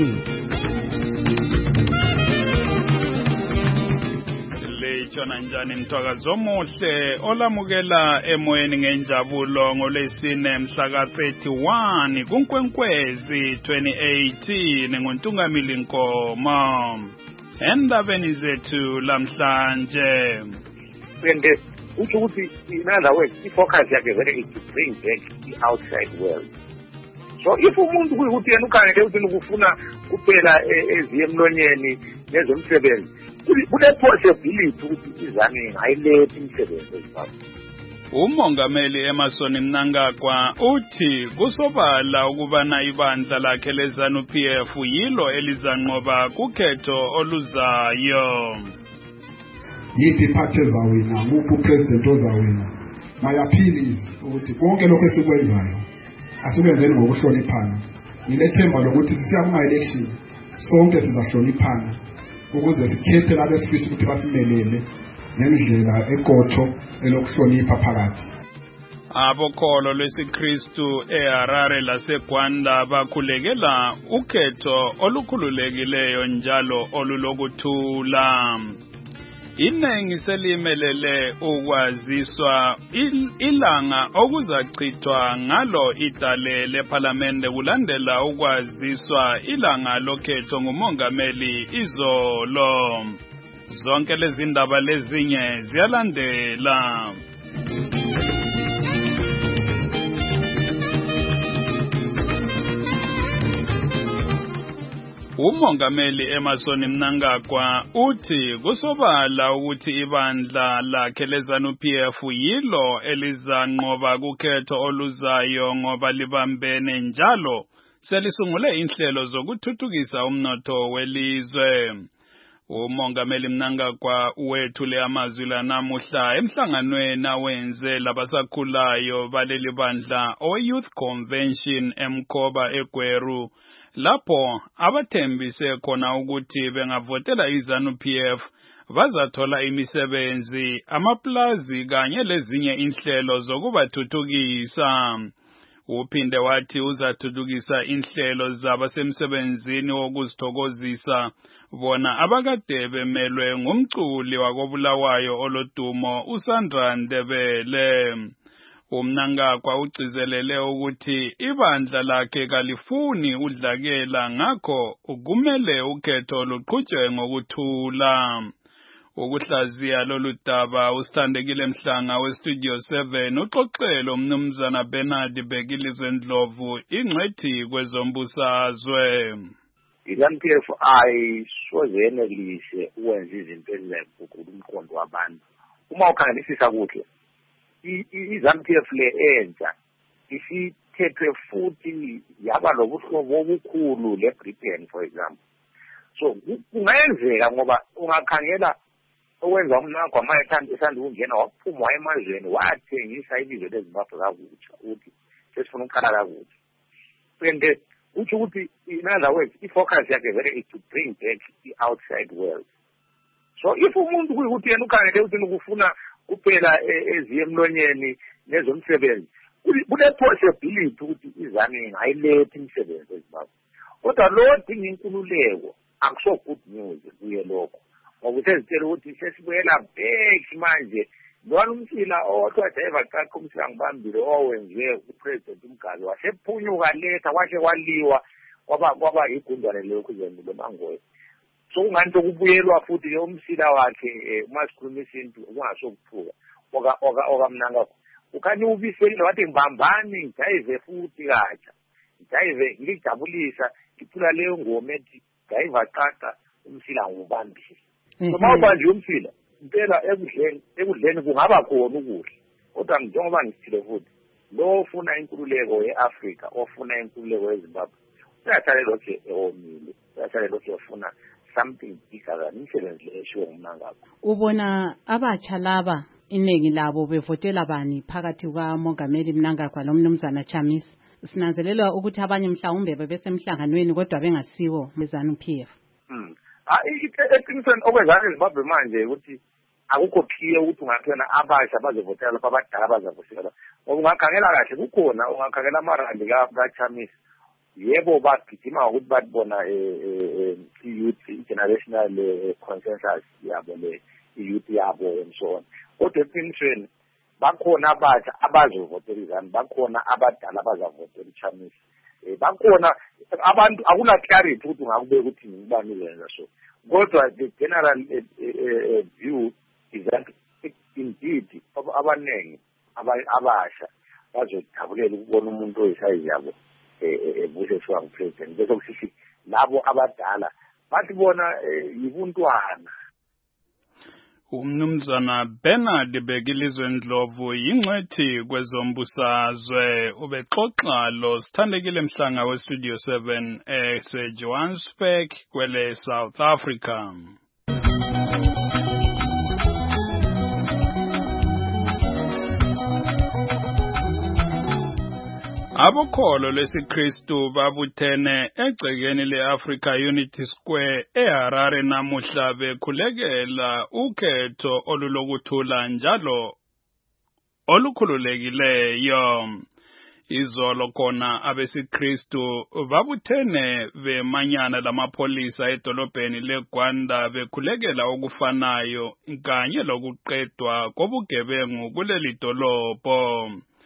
Lechona njani mthwakazo omuhle olamukela emoyeni ngenjabulo ngolwesine mhla ka-31 kuNkwenkwezi 2018 nguNtungamili Nkomo. Endabeni zethu lamhlanje and uthi ukuthi in other words i-focus yakhe vele is to bring back the outside world. So if umuntu kuyikuthi yena ukhangele ukuthi ukufuna kuphela eziye emlonyeni nezomsebenzi kune-possibility ukuthi izane ayilethi imisebenzi ezimbabwe. Umongameli Emmerson Mnangagwa uthi kusobala ukubana ibandla lakhe leZANU-PF yilo elizanqoba kukhetho oluzayo. Yiphi iphathi ezawina, nguphi upresident ozawina. My appeal is ukuthi konke lokho esikwenzayo asikwenzeni ngokuhloniphana. Ngilethemba lokuthi sisiya kuma-election sonke sizahloniphana ukuze sikhethe labo esifisa ukuthi basimelele ngendlela eqotho elokuhlonipha phakathi. Abokholo lwesiKristu eHarare laseGwanda bakhulekela ukhetho olukhululekileyo njalo olulokuthula. Inengi selimelele ukwaziswa ilanga okuzachithwa ngalo idale leParliamente kulandela ukwaziswa ilanga lokhetho ngumongameli izolo. Zonke lezi ndaba lezinye ziyalandela. Umongameli Emmerson Mnangagwa uthi kusobala ukuthi ibandla lakhe leZANU-PF yilo elizanqoba kukhetho oluzayo ngoba libambene njalo selisungule inhlelo zokuthuthukisa umnotho welizwe. Umongameli Mnangagwa wethule amazwi la namuhla emhlanganweni awenze labasakhulayo baleli bandla o-Youth Convention eMkhoba eGweru lapho abathembise khona ukuthi bengavotela iZANU-PF bazathola imisebenzi, amaplazi kanye lezinye inhlelo zokubathuthukisa. Uphinde wathi uzathuthukisa inhlelo zabasemsebenzini wokuzithokozisa bona abakade bemelwe ngumculi wakobulawayo olodumo uSandra Ndebele. Umnangagwa ugcizelele ukuthi ibandla lakhe kalifuni udlakela ngakho kumele ukhetho luqhutshwe ngokuthula. Ukuhlaziya lolu daba usithandekile Mhlanga weStudio 7 uxoxelo umnumzana Bernard Bekilizwe Ndlovu ingcwethi kwezombusazwe. iZANU-PF ayisozenelise ukwenza izinto ezizayiphukula umqondo wabantu. Uma ukhangelisisa kuhle iZANU-PF le entsha isithethwe futhi yaba lobuhlobo obukhulu leBritain for example. So kungayenzeka ngoba ungakhangela okwenza uMnangagwa amaye esanda ukungena waphuma emazweni wathengisa ilizwe leZimbabwe kakutsha ukuthi sesifuna ukuqala kakutsha. And uthi ukuthi in other words i-focus yakhe vele is to bring back the outside world. So if umuntu kuyikuthi yena ukhangele ukuthi ukufuna kuphela eziye emlonyeni nezomsebenzi kune-possibility ukuthi izane ayilethi imisebenzi eZimbabwe. Kodwa lo dinga inkululeko akuso good news kuye lokho ngoba usezitshela ukuthi sesibuyela back manje lwana umsila othiwa Driver Qaqo umsila ngibambile owenziwe uPresident uMgabe wasephunyuka letha kwashe kwaliwa kwaba igundwane lokhu zembulo mangoye. So ungani sokubuyelwa futhi ke umsila wakhe uma sikhuluma isintu kungasokuphuka okamnanga ukhanye ubisele wathi ngibambani ngijayive futhi katsha ngijayive ngijabulisa iphula leyo ngoma ethi Driver Qaqo umsila ngubambile. Noma ubanje umsila impela ekudleni kungaba khona ukudla kodwa njengoba ngisithile futhi lo ofuna inkululeko yeAfrika ofuna inkululeko yeZimbabwe uyathale lokho eomile uyathale lokho ofuna something bigger than imisebenzi leshiwo nguMnangagwa. Ubona abatsha laba iningi labo bevotela bani phakathi kukaMongameli Mnangagwa noMnumzana Chamisa. Sinanzelela ukuthi abanye mhlawumbe bebesemhlanganweni kodwa bengasiwo beZANU-PF. Eqinisweni okwenzakala eZimbabwe manje ukuthi akukho clear ukuthi ungathena abasha bazovotela lapha abadala bazavotela. Ungakhangela kahle kukhona ungakhangela amarandi kaChamisa. Yebo bagijima ukuthi batibona youth generational consensus yabo le youth yabo and so on. Kodwa eqinisweni bakhona abasha abazovotela iZANU, bakhona abadala abazavotela iChamisa. Bakhona abantu akuna clarity ukuthi ungakube ukuthi ngibani lenza so. Kodwa the general view is that indeed abanengi abasha bazojabulela ukubona umuntu oyisayizi yabo ebuseswa ngupresident. Bese kusithi labo abadala bathi bona yibuntwana. Umnumzana Bernard Bekilizwe Ndlovu yingcwethi kwezombusazwe ubexoxa lo Sithandekile Mhlanga weStudio 7 eseJohannesburg kwele South Africa. Abokholo lesiKristu babuthene egcekeni leAfrica Unity Square eHarare namuhla bekhulekela ukhetho olulokuthula njalo olukhululekileyo. Izolo khona abesiKristu babuthene bemanyana lamapolisa edolobheni leGwanda bekhulekela okufanayo kanye lokuqedwa kobugebengu kuleli dolobho.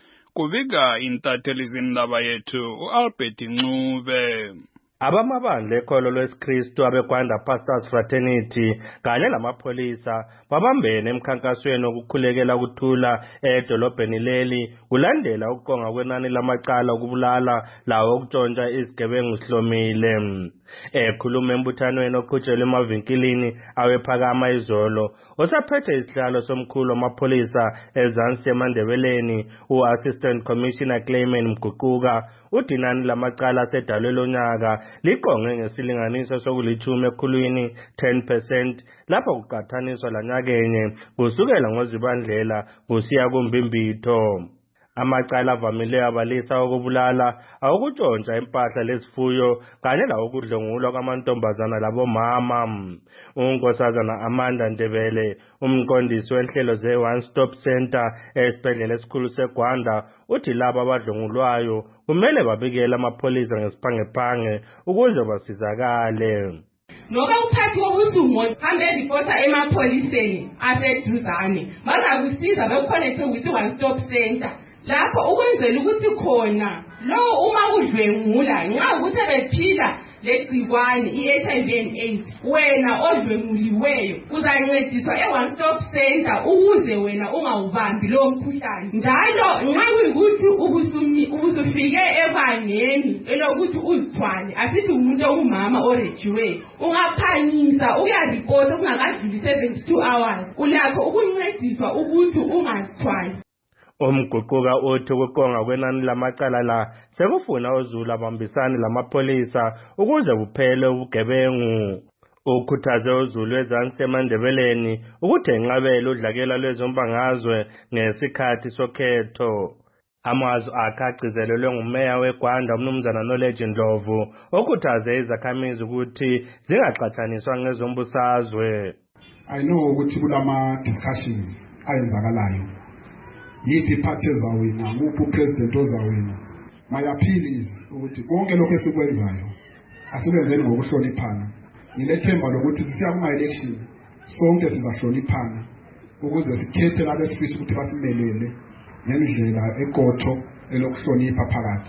Kubika intatheli zindaba yethu uAlbert Ncube. Abamabandla ekholo lwesikristu abeGwanda Pastors Fraternity kanye lamapolisa babambene emkhankasweni wokukhulekela ukuthula edolobheni leli kulandela ukuqonga kwenani lamacala okubulala lawo okutshontsha izigebengu sihlomile. Ekhuluma embuthanweni oqhutshelwe emavinkilini awephakama izolo, osaphethe isihlalo somkhulu wamapolisa eZansi eMandebeleni u-Assistant Commissioner Clayman Mguquka uthi inani lamacala asedalwe lonyaka liqonge ngesilinganiso sokulithumi ekhulwini 10% lapho kuqathaniswa lanyakenye kusukela ngoZibandlela kusiya kuMbimbitho. Amacala avamileyo abalisa ukubulala, awukutshontsha impahla lezifuyo kanye lawokudlwengulwa kwamantombazana labomama. Unkosazana Amanda Ndebele, umqondisi wenhlelo ze-One Stop Center esibhedlela esikhulu seGwanda, uthi laba abadlwengulwayo kumele babikele amapolisa ngesiphangephange ukuze basizakale. Noba uphathi wobusungu hambe ripota emapoliseni aseduzane bazakusiza bekuconnecte with One Stop Center lapho ukwenzela ukuthi khona lo uma udlwengula nxa ukuthi bephila legcikwane iHIV and AIDS wena odlwenguliweyo uzancediswa eOne Stop Center ukuze wena ungawubambi lo mkhuhlane. Njalo nxa kuyikuthi ubusufike ebangeni elokuthi uzithwale asithi umuntu ongumama orejiweyo ungaphangisa uyaripota kungakadluli 72 hours ulakho ukuncediswa ukuthi ungazithwali. Umguquka uthi ukuqonga kwenani lamacala la sekufuna uZulu abambisane lamapolisa ukuze kuphele ubugebengu. Ukhuthaze uZulu eZansi eMandebeleni ukuthi enqabele udlakela lwezombangazwe ngesikhathi sokhetho. Amazwi akhe agcizelelwe ngumeya weGwanda uMnumzana Knowledge Ndlovu okhuthaze izakhamizi ukuthi zingaxatshaniswa ngezombusazwe. I know ukuthi kulama discussions ayenzakalayo. Yiphi iphathi ezawina, nguphi upresident ozawina. My appeal is ukuthi konke lokho esikwenzayo asikwenzeni ngokuhloniphana. Ngilethemba lokuthi sisiya kuma-election sonke sizahloniphana ukuze sikhethe labo esifisa ukuthi basimelele ngendlela eqotho elokuhlonipha phakathi.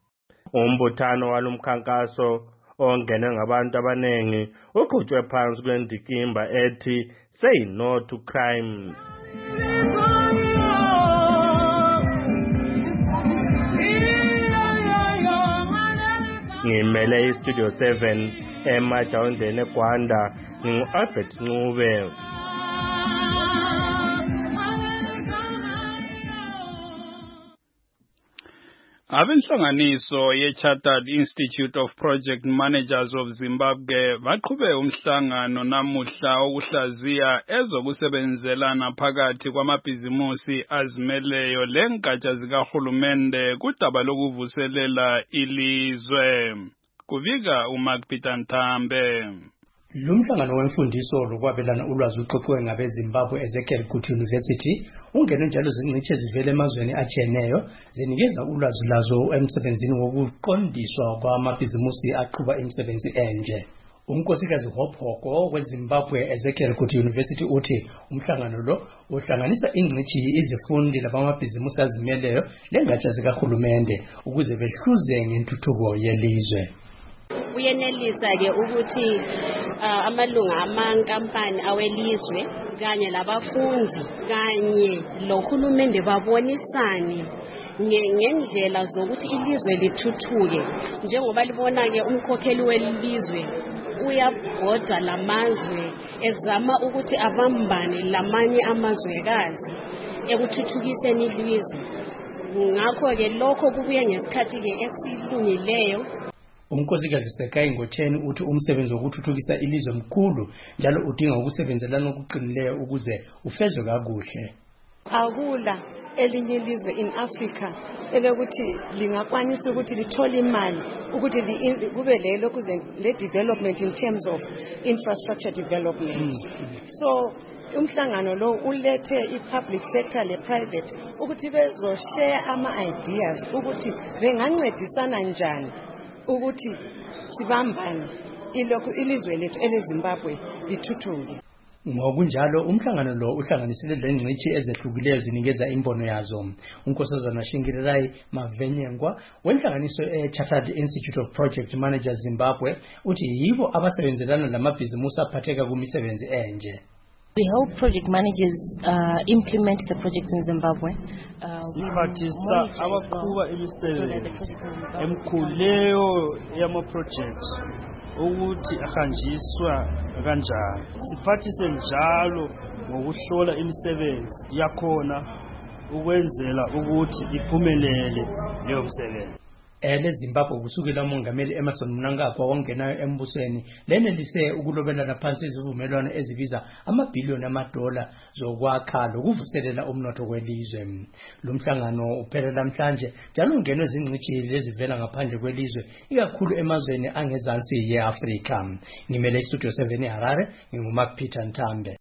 Umbuthano walomkhankaso ongene ngabantu abanengi uqhutshwe phansi kwendikimba ethi Say No to Crime. Ngimele iStudio 7 eMajawundeni eGwanda ngingu-Albert Ncube. Abenhlanganiso ye-Chartered Institute of Project Managers of Zimbabwe baqhube umhlangano namuhla okuhlaziya ezokusebenzelana phakathi kwamabhizimusi azimeleyo lengatsha zikahulumende kudaba lokuvuselela ilizwe. Kuvika uMark Peter Ntambe. Lumhlangano wemfundiso lokwabelana ulwazi uqoqwe ngabeZimbabwe Ezekiel Kuti University ungene njalo zingcithe zivele emazweni atshiyeneyo zinikeza ulwazi lazo emsebenzini wokuqondiswa kwamabhizimusi aqhuba imisebenzi enje. Unkosikazi Hophoko weZimbabwe Ezekiel Kuti University uthi umhlangano lo uhlanganisa ingcitshi izifundi labamabhizimusi azimeleyo lengatsha zikahulumende ukuze behluze ngentuthuko yelizwe. Uyenelisa ke ukuthi amalunga amankampani awelizwe kanye labafundi kanye lohulumende babonisane ngendlela zokuthi ilizwe lithuthuke njengoba libona ke umkhokheli welizwe uyabhoda lamazwe ezama ukuthi abambane lamanye amazwekazi ekuthuthukiseni ilizwe. Ngakho ke lokho kubuye ngesikhathi ke esilungileyo. Unkosikazi Sekai Ngotsheni uthi umsebenzi wokuthuthukisa ilizwe mkhulu njalo udinga ukusebenzelana okuqinileyo ukuze ufezwe kakuhle. Akula elinye ilizwe in Africa elokuthi lingakwanisa ukuthi lithole imali ukuthi kube lelo kuze le development in terms of infrastructure development. So umhlangano lo ulethe i-public sector le-private ukuthi bezoshare ama-ideas ukuthi bengancedisana njani ukuthi sibambane ilizwe lethu eleZimbabwe lithuthuke. Ngokunjalo umhlangano lo uhlanganisile lengcitshi ezehlukileyo zinikeza imbono yazo. Unkosazana Shingirirai Mavenyengwa wenhlanganiso e-Chartered Institute of Project Managers Zimbabwe uthi yibo abasebenzelana lamabhizimusi aphatheka kumisebenzi enje. We help project managers implement the projects in Zimbabwe. Siphathisa abaqhuba imisebenzi emkhuleyo yama-projects ukuthi ahanjiswa kanjani. Siphathise njalo ngokuhlola imisebenzi yakhona ukwenzela ukuthi iphumelele leyo msebenzi. Zimbabwe kusukela umongameli Emmerson Mnangagwa wangenayo embusweni lenelise ukulobelana phansi izivumelwano ezibiza amabhiliyoni amadola zokwakha lokuvuselela umnotho welizwe. Lo mhlangano uphela namhlanje njalo ungenwe zingcitshi ezivela ngaphandle kwelizwe ikakhulu emazweni angezansi ye-Afrika. Ngimele Studio 7 eHarare nginguMark Peter Ntambe.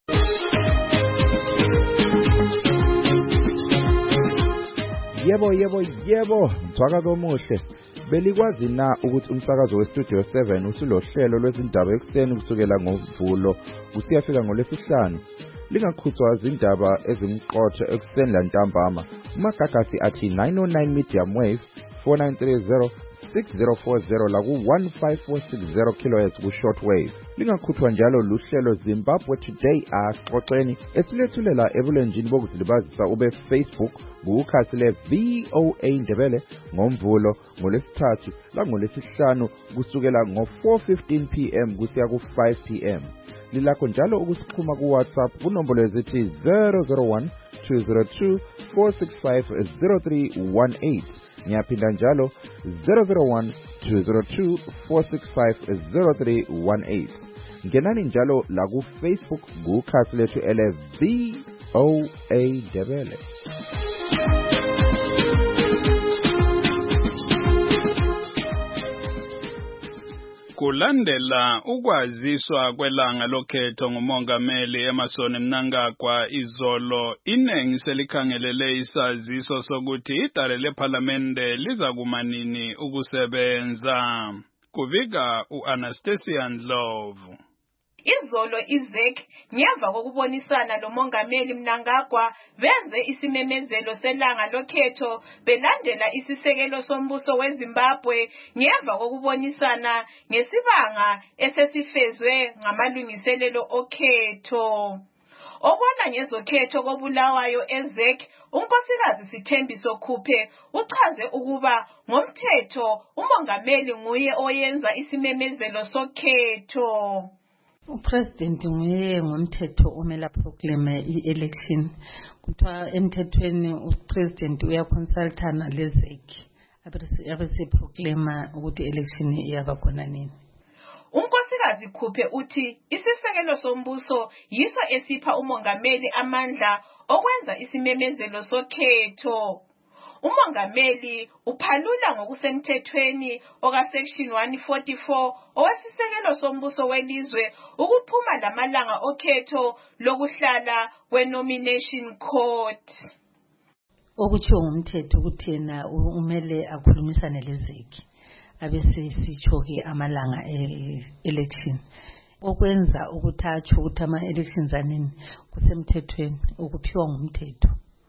Yebo, mthwakazi omuhle. Belikwazi na ukuthi umsakazo weStudio 7 usulohlelo lwezindaba ekuseni kusukela ngoMvulo kusiyafika ngoLwesihlanu. Lingakhuthwa izindaba ezimqotho ekuseni lantambama. Umagagasi athi 909 medium wave 4930 6040 la ku 15460 kHz ku shortwave. Lingakhuthwa njalo luhlelo Zimbabwe Today axoxeni esilethulela ebulenjini bokuzilibazisa ube Facebook bukhasi le VOA Ndebele ngoMvulo ngoLwesithathu la ngoLwesihlanu kusukela ngo 4:15 PM kusiya ku 5 PM. Lilakho njalo ukusikhuma ku WhatsApp kunombolo ezithi 001 202 465 0318. Ngiyaphinda njalo 001 202 465 0318. Ngenani njalo la ku Facebook kukhasi lethu ele VOA Ndebele. Kulandela ukwaziswa kwelanga lokhetho ngumongameli Emmerson Mnangagwa izolo, inengi selikhangelele isaziso sokuthi idale leParlamente liza kumanini ukusebenza. Kuvika uAnastasia Ndlovu. Izolo iZEC ngemva kokubonisana lomongameli Mnangagwa benze isimemezelo selanga lokhetho belandela isisekelo sombuso weZimbabwe ngemva kokubonisana ngesibanga esesifezwe ngamalungiselelo okhetho. Obona ngezokhetho kobulawayo eZEC unkosikazi Sithembiso Khuphe uchaze ukuba ngomthetho umongameli nguye oyenza isimemezelo sokhetho. Upresident nguye ngomthetho omela proclaim i-election kuthiwa emthethweni upresident uyaconsultana leZEC abesiproclaima ukuthi election iyaba khona nini. Unkosikazi Khuphe uthi isisekelo sombuso yiso esipha umongameli amandla okwenza isimemezelo sokhetho. Umongameli uphalula ngokusemthethweni okasection 144 owesisekelo sombuso welizwe ukuphuma lamalanga okhetho lokuhlala kwe-nomination court. Okutshiwo ngumthetho ukuthi yena umele akhulumisane lezeki abesisitsho-ke amalanga election okwenza ukuthi atsho ukuthi ama-elections anini kusemthethweni ukuphiwa ngumthetho.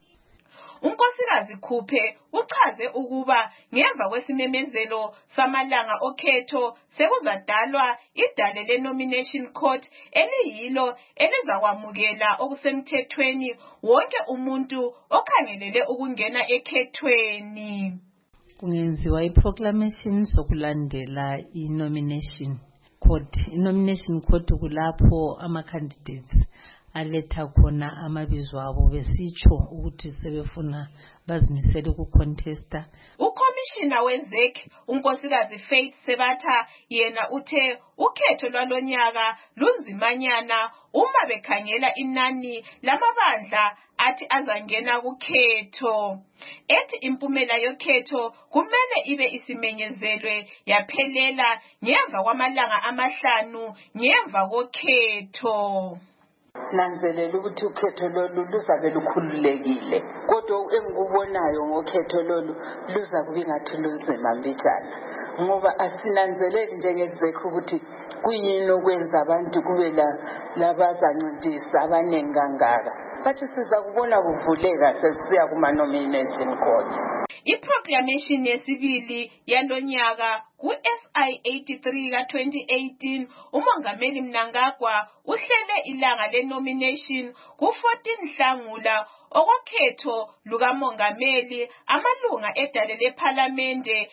Unkosikazi Khuphe uchaze ukuba ngemva kwesimemezelo samalanga okhetho sekuzadalwa idale le-nomination court eliyilo elizakwamukela okusemthethweni wonke umuntu okhangelele ukungena ekhethweni. Kungenziwa iproclamation sokulandela i-nomination court. I-nomination court kulapho ama-candidates aletha khona amabizo abo besitsho ukuthi sebefuna bazimisele ukucontesta. Ukomishina wezek unkosikazi Faith Sebatha yena uthe ukhetho lwalonyaka lunzimanyana uma bekhangela inani lamabandla athi azangena kukhetho. Ethi impumela yokhetho kumele ibe isimenyezelwe yaphelela ngemva kwamalanga amahlanu ngemva kokhetho. Nanzelela ukuthi ukhetho lolu luzabe lukhululekile kodwa engikubonayo ngokhetho lolu luza kuba ngathi lunzima mbijana ngoba asinanzeleli njengezekho ukuthi kuyini okwenza abantu kube labazancintiswa abaningi kangaka bathi siza kubona kuvuleka sesiya kuma-nomination court. Iproclamation yesibili yalonyaka ku-SI 83 ka-2018 umongameli Mnangagwa uhlele ilanga le-nomination ku-14 Nhlangula okokhetho lukamongameli amalunga edale lephalamende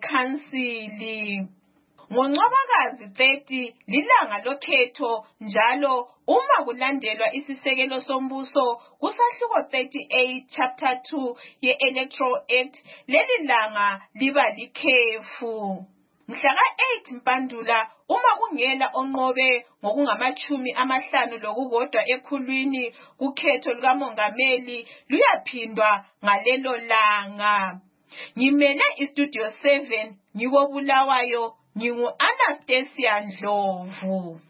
lekhansili. NgoNcwabakazi 30 lilanga lokhetho njalo uma kulandelwa isisekelo sombuso kusahluko 38 chapter 2 ye-Electoral Act leli langa liba likhefu. Mhla ka-8 Mpandula uma kungela onqobe ngokungama-50 lokukodwa ekhulwini kukhetho lukamongameli luyaphindwa ngalelo langa. Ngimele iStudio 7 ngikobulawayo ngingu-Anastasia Ndlovu.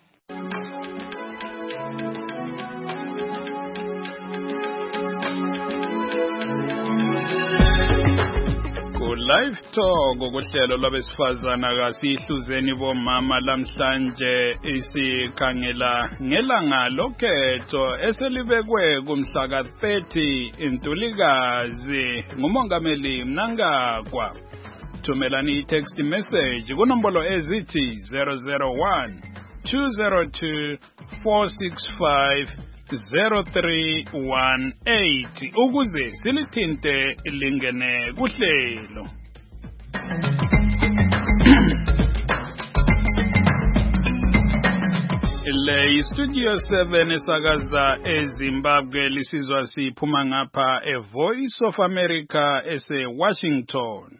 Live Talk ukuhlelo lwabesifazana kasihluzeni bomama lamhlanje isikhangela ngelanga lokhetho eselibekwe kumhla ka-30 Ntulikazi ngumongameli Mnangagwa. Thumelani i-text message kunombolo ezithi 001 202 465 0318 ukuze silithinte lingene kuhlelo. Le Studio 7 esakaza eZimbabwe lisizwa siphuma ngapha eVoice of America ese-Washington.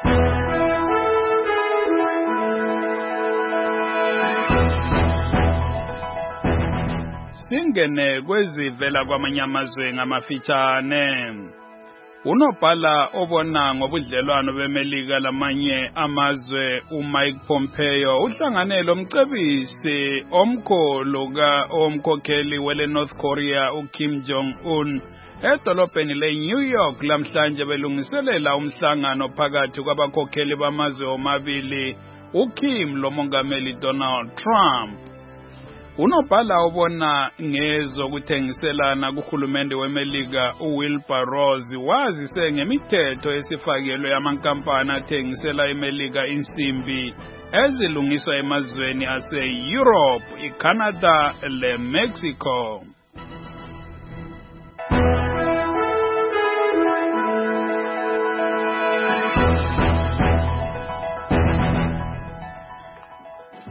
Singene kwezivela kwamanye amazwe ngamafitshane. Unobhala obona ngobudlelwano beMelika lamanye amazwe uMike Pompeo uhlangane lomcebisi omkhulu omkhokheli wele North Korea uKim Jong-un edolobheni leNew York lamhlanje belungiselela umhlangano phakathi kwabakhokheli bamazwe omabili uKim lomongameli Donald Trump. Unobhala obona ngezokuthengiselana kuhulumende weMelika uWilbur Ross wazise ngemithetho esifakelwe yamankampani athengisela eMelika insimbi ezilungiswa emazweni ase-Europe, iCanada leMexico.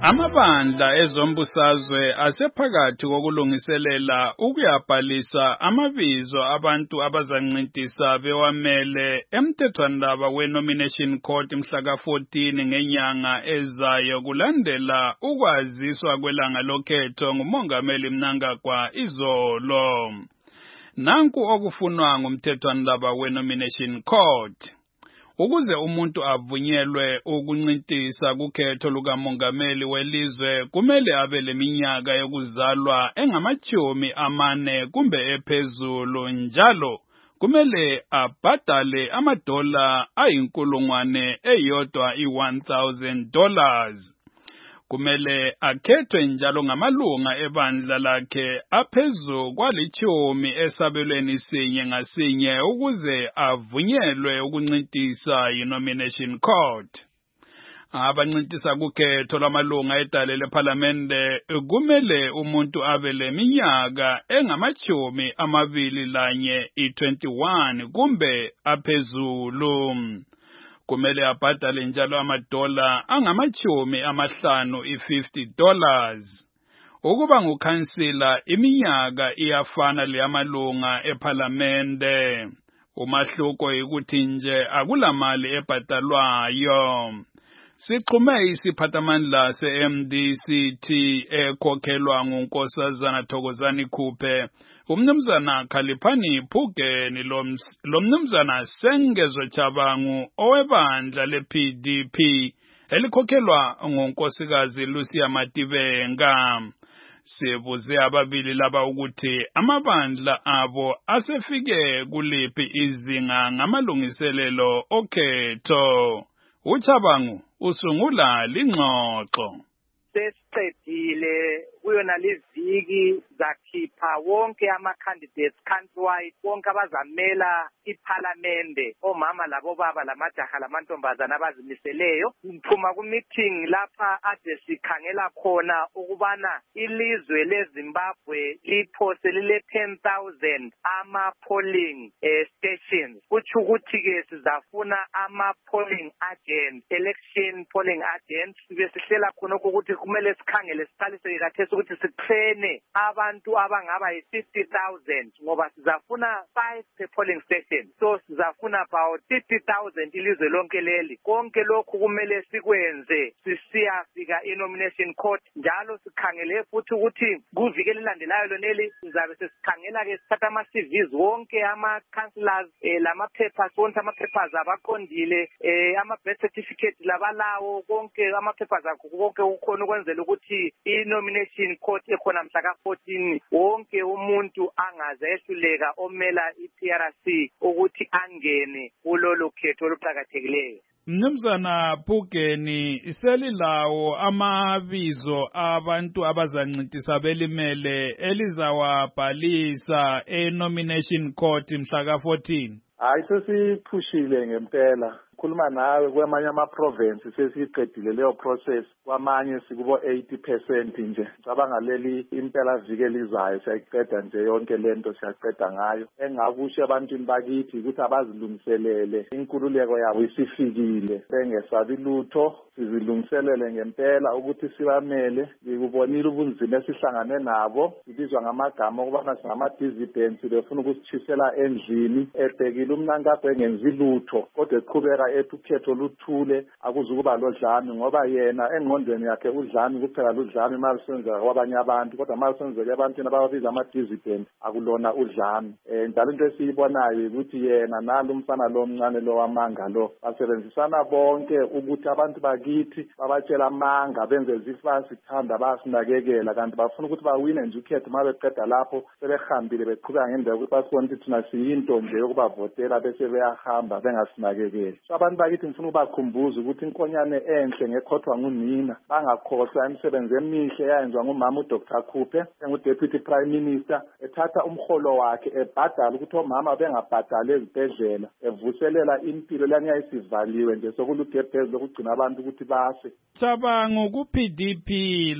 Amabandla ezombusazwe asephakathi kokulungiselela ukuyabhalisa amabizo abantu abazancintisa bewamele emthethwandaba we-Nomination Court mhla ka-14 ngenyanga ezayo kulandela ukwaziswa kwelanga lokhetho nguMongameli Mnangagwa izolo. Nanku okufunwa ngumthethwandaba we-Nomination Court. Ukuze umuntu avunyelwe ukuncintisa kukhetho lukamongameli welizwe kumele abe leminyaka yokuzalwa engama-40 kumbe ephezulu njalo kumele abhadale $1,000 $1,000. Kumele akhethwe njalo ngamalunga ebandla lakhe aphezu kwali-10 esabelweni sinye ngasinye ukuze avunyelwe ukuncintisa yi-Nomination Court. Abancintisa kukhetho lwamalunga edale lephalamende kumele umuntu abe leminyaka engama-21 kumbe aphezulu. Kumele abhadale njalo $50 $50. Ukuba ngukhansila iminyaka iyafana leyamalunga ephalamende. Umahluko yikuthi nje akulamali ebhadalwayo. Sixhume isiphathamandla se-MDCT ekhokhelwa nguNkosazana Thokozani Khuphe, umnumzana Khaliphani Phugeni lomnumzana Sengezo Chabangu owebandla le-PDP elikhokhelwa ngunkosikazi Lucia Matibenga. Sibuze ababili laba ukuthi amabandla abo asefike kuliphi izinga ngamalungiselelo okhetho. uChabangu usungula lingxoxo. Sesiqedile kuyona liviki zakhipha wonke ama-candidates countrywide wonke abazamela iphalamende omama labobaba lamajaha lamantombazana abazimiseleyo. Siphuma ku-meeting lapha ade sikhangela khona ukubana ilizwe leZimbabwe liphose lile 10,000 ama-polling stations. Kutsho ukuthi-ke sizafuna ama-polling agent, election polling agent. Sibe sihlela khonokho ukuthi kumele sikhangele siqalise kathesi ukuthi sitrene abantu abangaba yi-50,000 ngoba sizafuna 5 per polling station. So sizafuna about 50,000 ilizwe lonke leli. Konke lokhu kumele sikwenze sisiyafika i-Nomination Court. Njalo sikhangele futhi ukuthi kuviki elilandelayo loneli sizabe sesikhangela-ke sithatha ama-CVs wonke ama-councillors lama-papers wonke ama-papers abaqondile ama-birth certificate labalawo konke ama-papers akho konke ukhona ukwenzela ukuthi i-Nomination Court ekhona mhla ka-14 wonke umuntu angaze ehluleka omela i-PRC ukuthi angene kulolu khetho oluqhakathekileyo. Mnumzana Phugeni, selilawo amabizo abantu abazancintisa belimele elizawabhalisa e-Nomination Court mhla ka-14? Hayi sesiphushile ngempela. Khuluma nawe kwamanye ama-province sesiqedile leyo process, kwamanye sikubo 80% nje. Cabanga leli impela viki elizayo siyayiqeda nje yonke lento siyaqeda ngayo. Engakusho ebantwini bakithi ukuthi abazilungiselele inkululeko yabo isifikile, bengesabi lutho, sizilungiselele ngempela ukuthi sibamele. Ngikubonile ubunzima esihlangane nabo, sibizwa ngamagama ukubana singama-dissidents befuna ukusitshisela endlini, ebhekile uMnangagwa engenzi lutho kodwa eqhubeka ukhetho luthule akuzukuba lodlame ngoba yena engqondweni yakhe udlame kuphela ludlame malusenzeka kwabanye abantu kodwa malusenzeka ebantwini ababiza ama-dissidents akulona udlame. Njalo into esiyibonayo ukuthi yena nalo umfana lo mncane lo wamanga lo basebenzisana bonke ukuthi abantu bakithi babatshela amanga benze zifasi sithanda basinakekela kanti bafuna ukuthi bawine nje ukhetho uma beqeda lapho sebehambile beqhubeka ngendlela ukuthi basibone ukuthi thina siyinto nje yokubavotela bese beyahamba bengasinakekeli. Abantu bakithi ngifuna ukubakhumbuza ukuthi inkonyane enhle ngekhothwa ngunina, bangakhohlwa imisebenzi emihle eyayenziwa ngumama uDr. Khuphe engu-Deputy Prime Minister, ethatha umholo wakhe ebhadala ukuthi omama bengabhadali ezibhedlela, evuselela impilo lanyayisivaliwe nje sokulugebhezi lokugcina abantu ukuthi base. Cabanga ku-PDP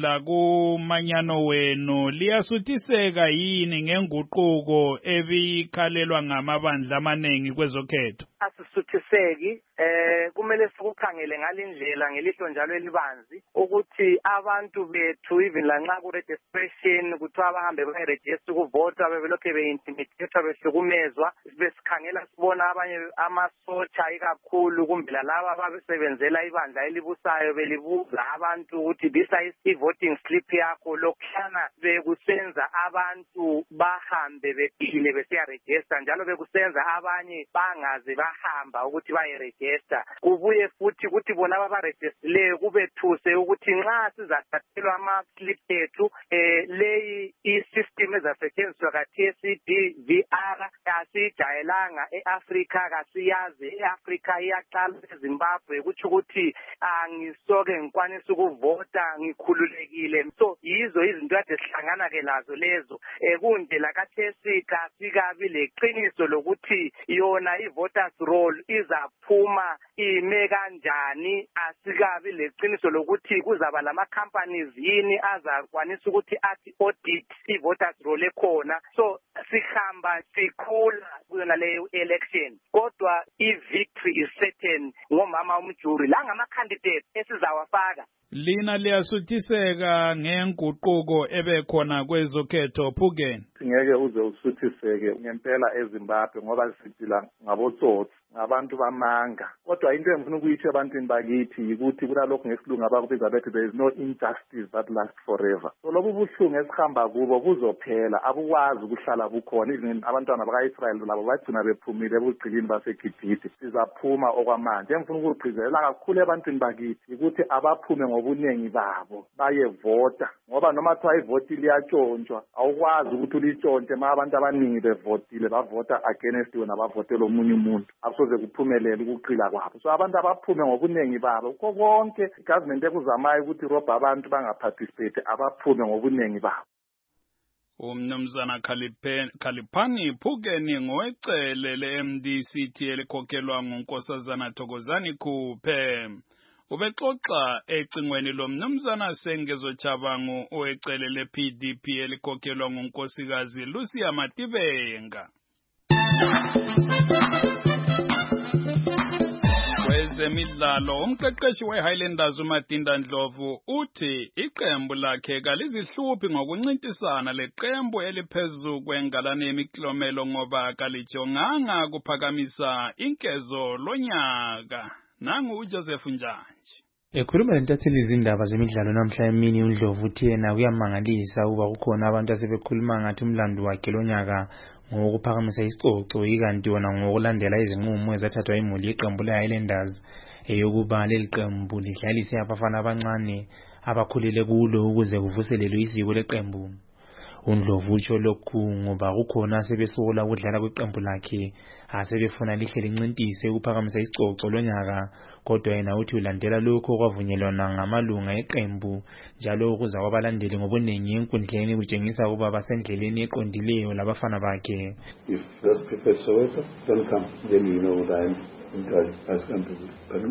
lakumanyano wenu liyasuthiseka yini ngenguquko ebikhalelwa ngamabandla amaningi kwezokhetho? asisuthiseki kumele sikukhangele ngalindlela ngelihlo njalo elibanzi ukuthi abantu bethu even lanxa ku registration kuthiwa bahambe bayiregister ukuvota bebelokhe be-intimidator behlukumezwa besikhangela sibona abanye amasotsha ikakhulu kumbe lalaba ababesebenzela ibandla elibusayo belibuza abantu ukuthi this is i-voting slip yakho lokhana bekusenza abantu bahambe bephile besiyaregister njalo bekusenza abanye bangaze bahamba ukuthi bayiregister kubuye futhi ukuthi bona abaregistileyo kubethuse ukuthi nxa sizathathelwa ama-slip ethu leyi i-system ezasetshenziswa kathesi DVR asijayelanga e-Afrika kasiyazi e-Afrika iyaqala eZimbabwe kuthi ukuthi angisoke ngikwanisa ukuvota ngikhululekile so yizo izinto kade sihlangana ke lazo lezo kundlela kathesi kasikabi leqiniso lokuthi yona i-voters roll izaphuma ime kanjani asikabi leqiniso lokuthi kuzaba lama companies yini azakwanisa ukuthi athi audit i-voters roll ekhona so sihamba sikhula kuyona leyo election kodwa i-victory is certain ngomama umjuri la ngama-candidate esizawafaka lina liyasuthiseka ngenguquko ebekhona kwezokhetho Phukeni ngeke uze usuthiseke ngempela eZimbabwe ngoba siphila ngabotsotsi ngabantu bamanga kodwa into engifuna ukuyitsho ebantwini bakithi yikuthi kulalokhu ngesilungu abakubiza bethi there is no injustice that lasts forever so lobu buhlungu esihamba kubo buzophela abukwazi ukuhlala bukhona even abantwana baka-Israyeli labo bagcina bephumile ebugqilini baseGibhithe sizaphuma okwamanje engifuna ukugcizelela kakhulu ebantwini bakithi yikuthi abaphume ngobuningi babo bayevota ngoba noma kuthiwa ivoti liyatshontshwa awukwazi ukuthi ulitshontshe ma abantu abaningi bevotile bavota against wena bavotela omunye umuntu akusoze kuphumelele ukuqila kwabo so abantu abaphume ngobuningi babo kukho konke igovernment ekuzamayo ukuthi robha abantu bangaparticipate abaphume ngobuningi babo Umnumzana Khaliphani Phukeni ngowecele le-MDCT elikhokhelwa nguNkosazana Thokozani Khuphe ubexoxa ecingweni lomnumzana Sengezo Chabangu owecele le-PDP elikhokhelwa ngunkosikazi Lucia Matibenga kwezemidlalo umqeqeshi we-Highlanders uMadinda Ndlovu uthi iqembu lakhe kalizihluphi ngokuncintisana leqembu eliphezu kwengalane yemiklomelo ngoba kalijonganga kuphakamisa inkezo lonyaka nangu uJoseph Njanji ekhuluma lentatheli izindaba zemidlalo namhla emini uNdlovu uthi yena kuyamangalisa ukuba kukhona abantu asebekhuluma ngathi umlando wakhe lonyaka ngokuphakamisa isicoco ikanti wona ngokulandela izinqumo ezathathwa imuli yeqembu le-Highlanders eyokuba leli qembu lidlalise abafana abancane abakhulele kulo ukuze kuvuselelwe isiko leqembu uNdlovu utsho lokhu ngoba kukhona asebesola ukudlala kweqembu lakhe asebefuna lihle lincintise ukuphakamisa isicoco lonyaka kodwa yena uthi ulandela lokho kwavunyelwana ngamalunga eqembu njalo ukuza kwabalandeli ngobuningi enkundleni kutshengisa ukuba basendleleni eqondileyo labafana bakhe if those people Soweto don't come then you know what I'm as country. But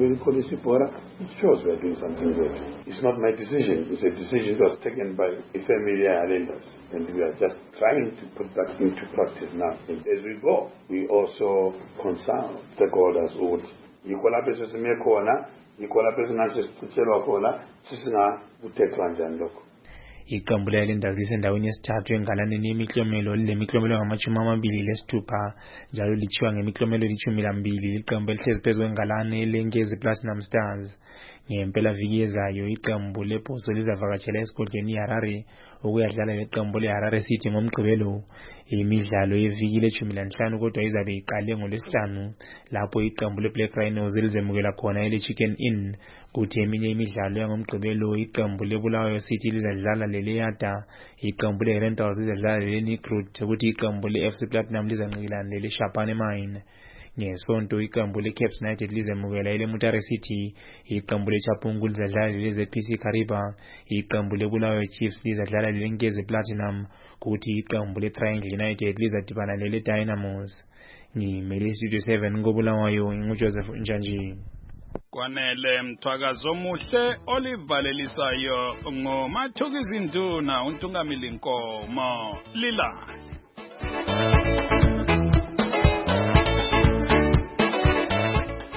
it shows we are doing something good. It's not my decision. It's a decision that was taken by a family Highlanders, and we are just trying to put that into practice now. And as we go, we also consult the stakeholders would yikho sesime khona yikho lapho singasicitshelwa khona sisingakutethwa njani lokho iqembu le-Highlanders lisendaweni yesithathu engalaneni yemiklomelo lilemiklomelo ngama-26 njalo lithiwa ngemiklomelo 12 iqembu elihlezi phezu kwengalane elenkezi Platinum Stars ngempela viki ezayo iqembu lebhoso lizavakatshela esigodlweni iHarare ukuyadlala leqembu leHarare City ngomgqibelo imidlalo yeviki le-15 kodwa izabe iqale ngoLwesihlanu lapho iqembu leBlack Rhinos elizemukela khona ele-Chicken Inn kuthi eminye imidlalo yangomgqibelo iqembu leBulawayo City lizadlala leleYada iqembu leRentals lizadlala leleNigrut ukuthi iqembu leFC Platinum lizanqikilana leleShapane Mine ngesonto iqembu leCaps United lizemukela eleMutare City iqembu leChapungu lizadlala leleZPC Kariba iqembu leBulawayo Chiefs lizadlala lelenkezi Platinum kuthi iqembu leTriangle United lizadibana leleDynamos ngimele Studio 7 ngobulawayo nguJoseph Njanji kwanele mthwakazo omuhle olivalelisayo ngomathukizinduna untungamili Nkomo Lila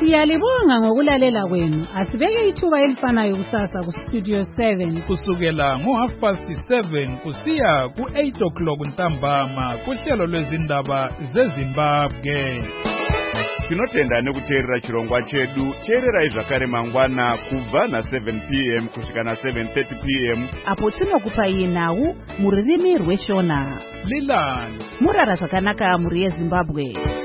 Siyalibonga ngokulalela kwenu. Asibeke ithuba elifanayo kusasa kuStudio 7 kusukela ngo7:30 kusiya ku8 ntambama kuhlelo lwezindaba zeZimbabwe. Tinotenda nekuteerera chirongwa chedu. Teererai zvakare mangwana kubva na7 p.m. kusvika na7:30 p.m. apo tinokupai nhau muririmi rweshona. Lilani murara zvakanaka muri yeZimbabwe.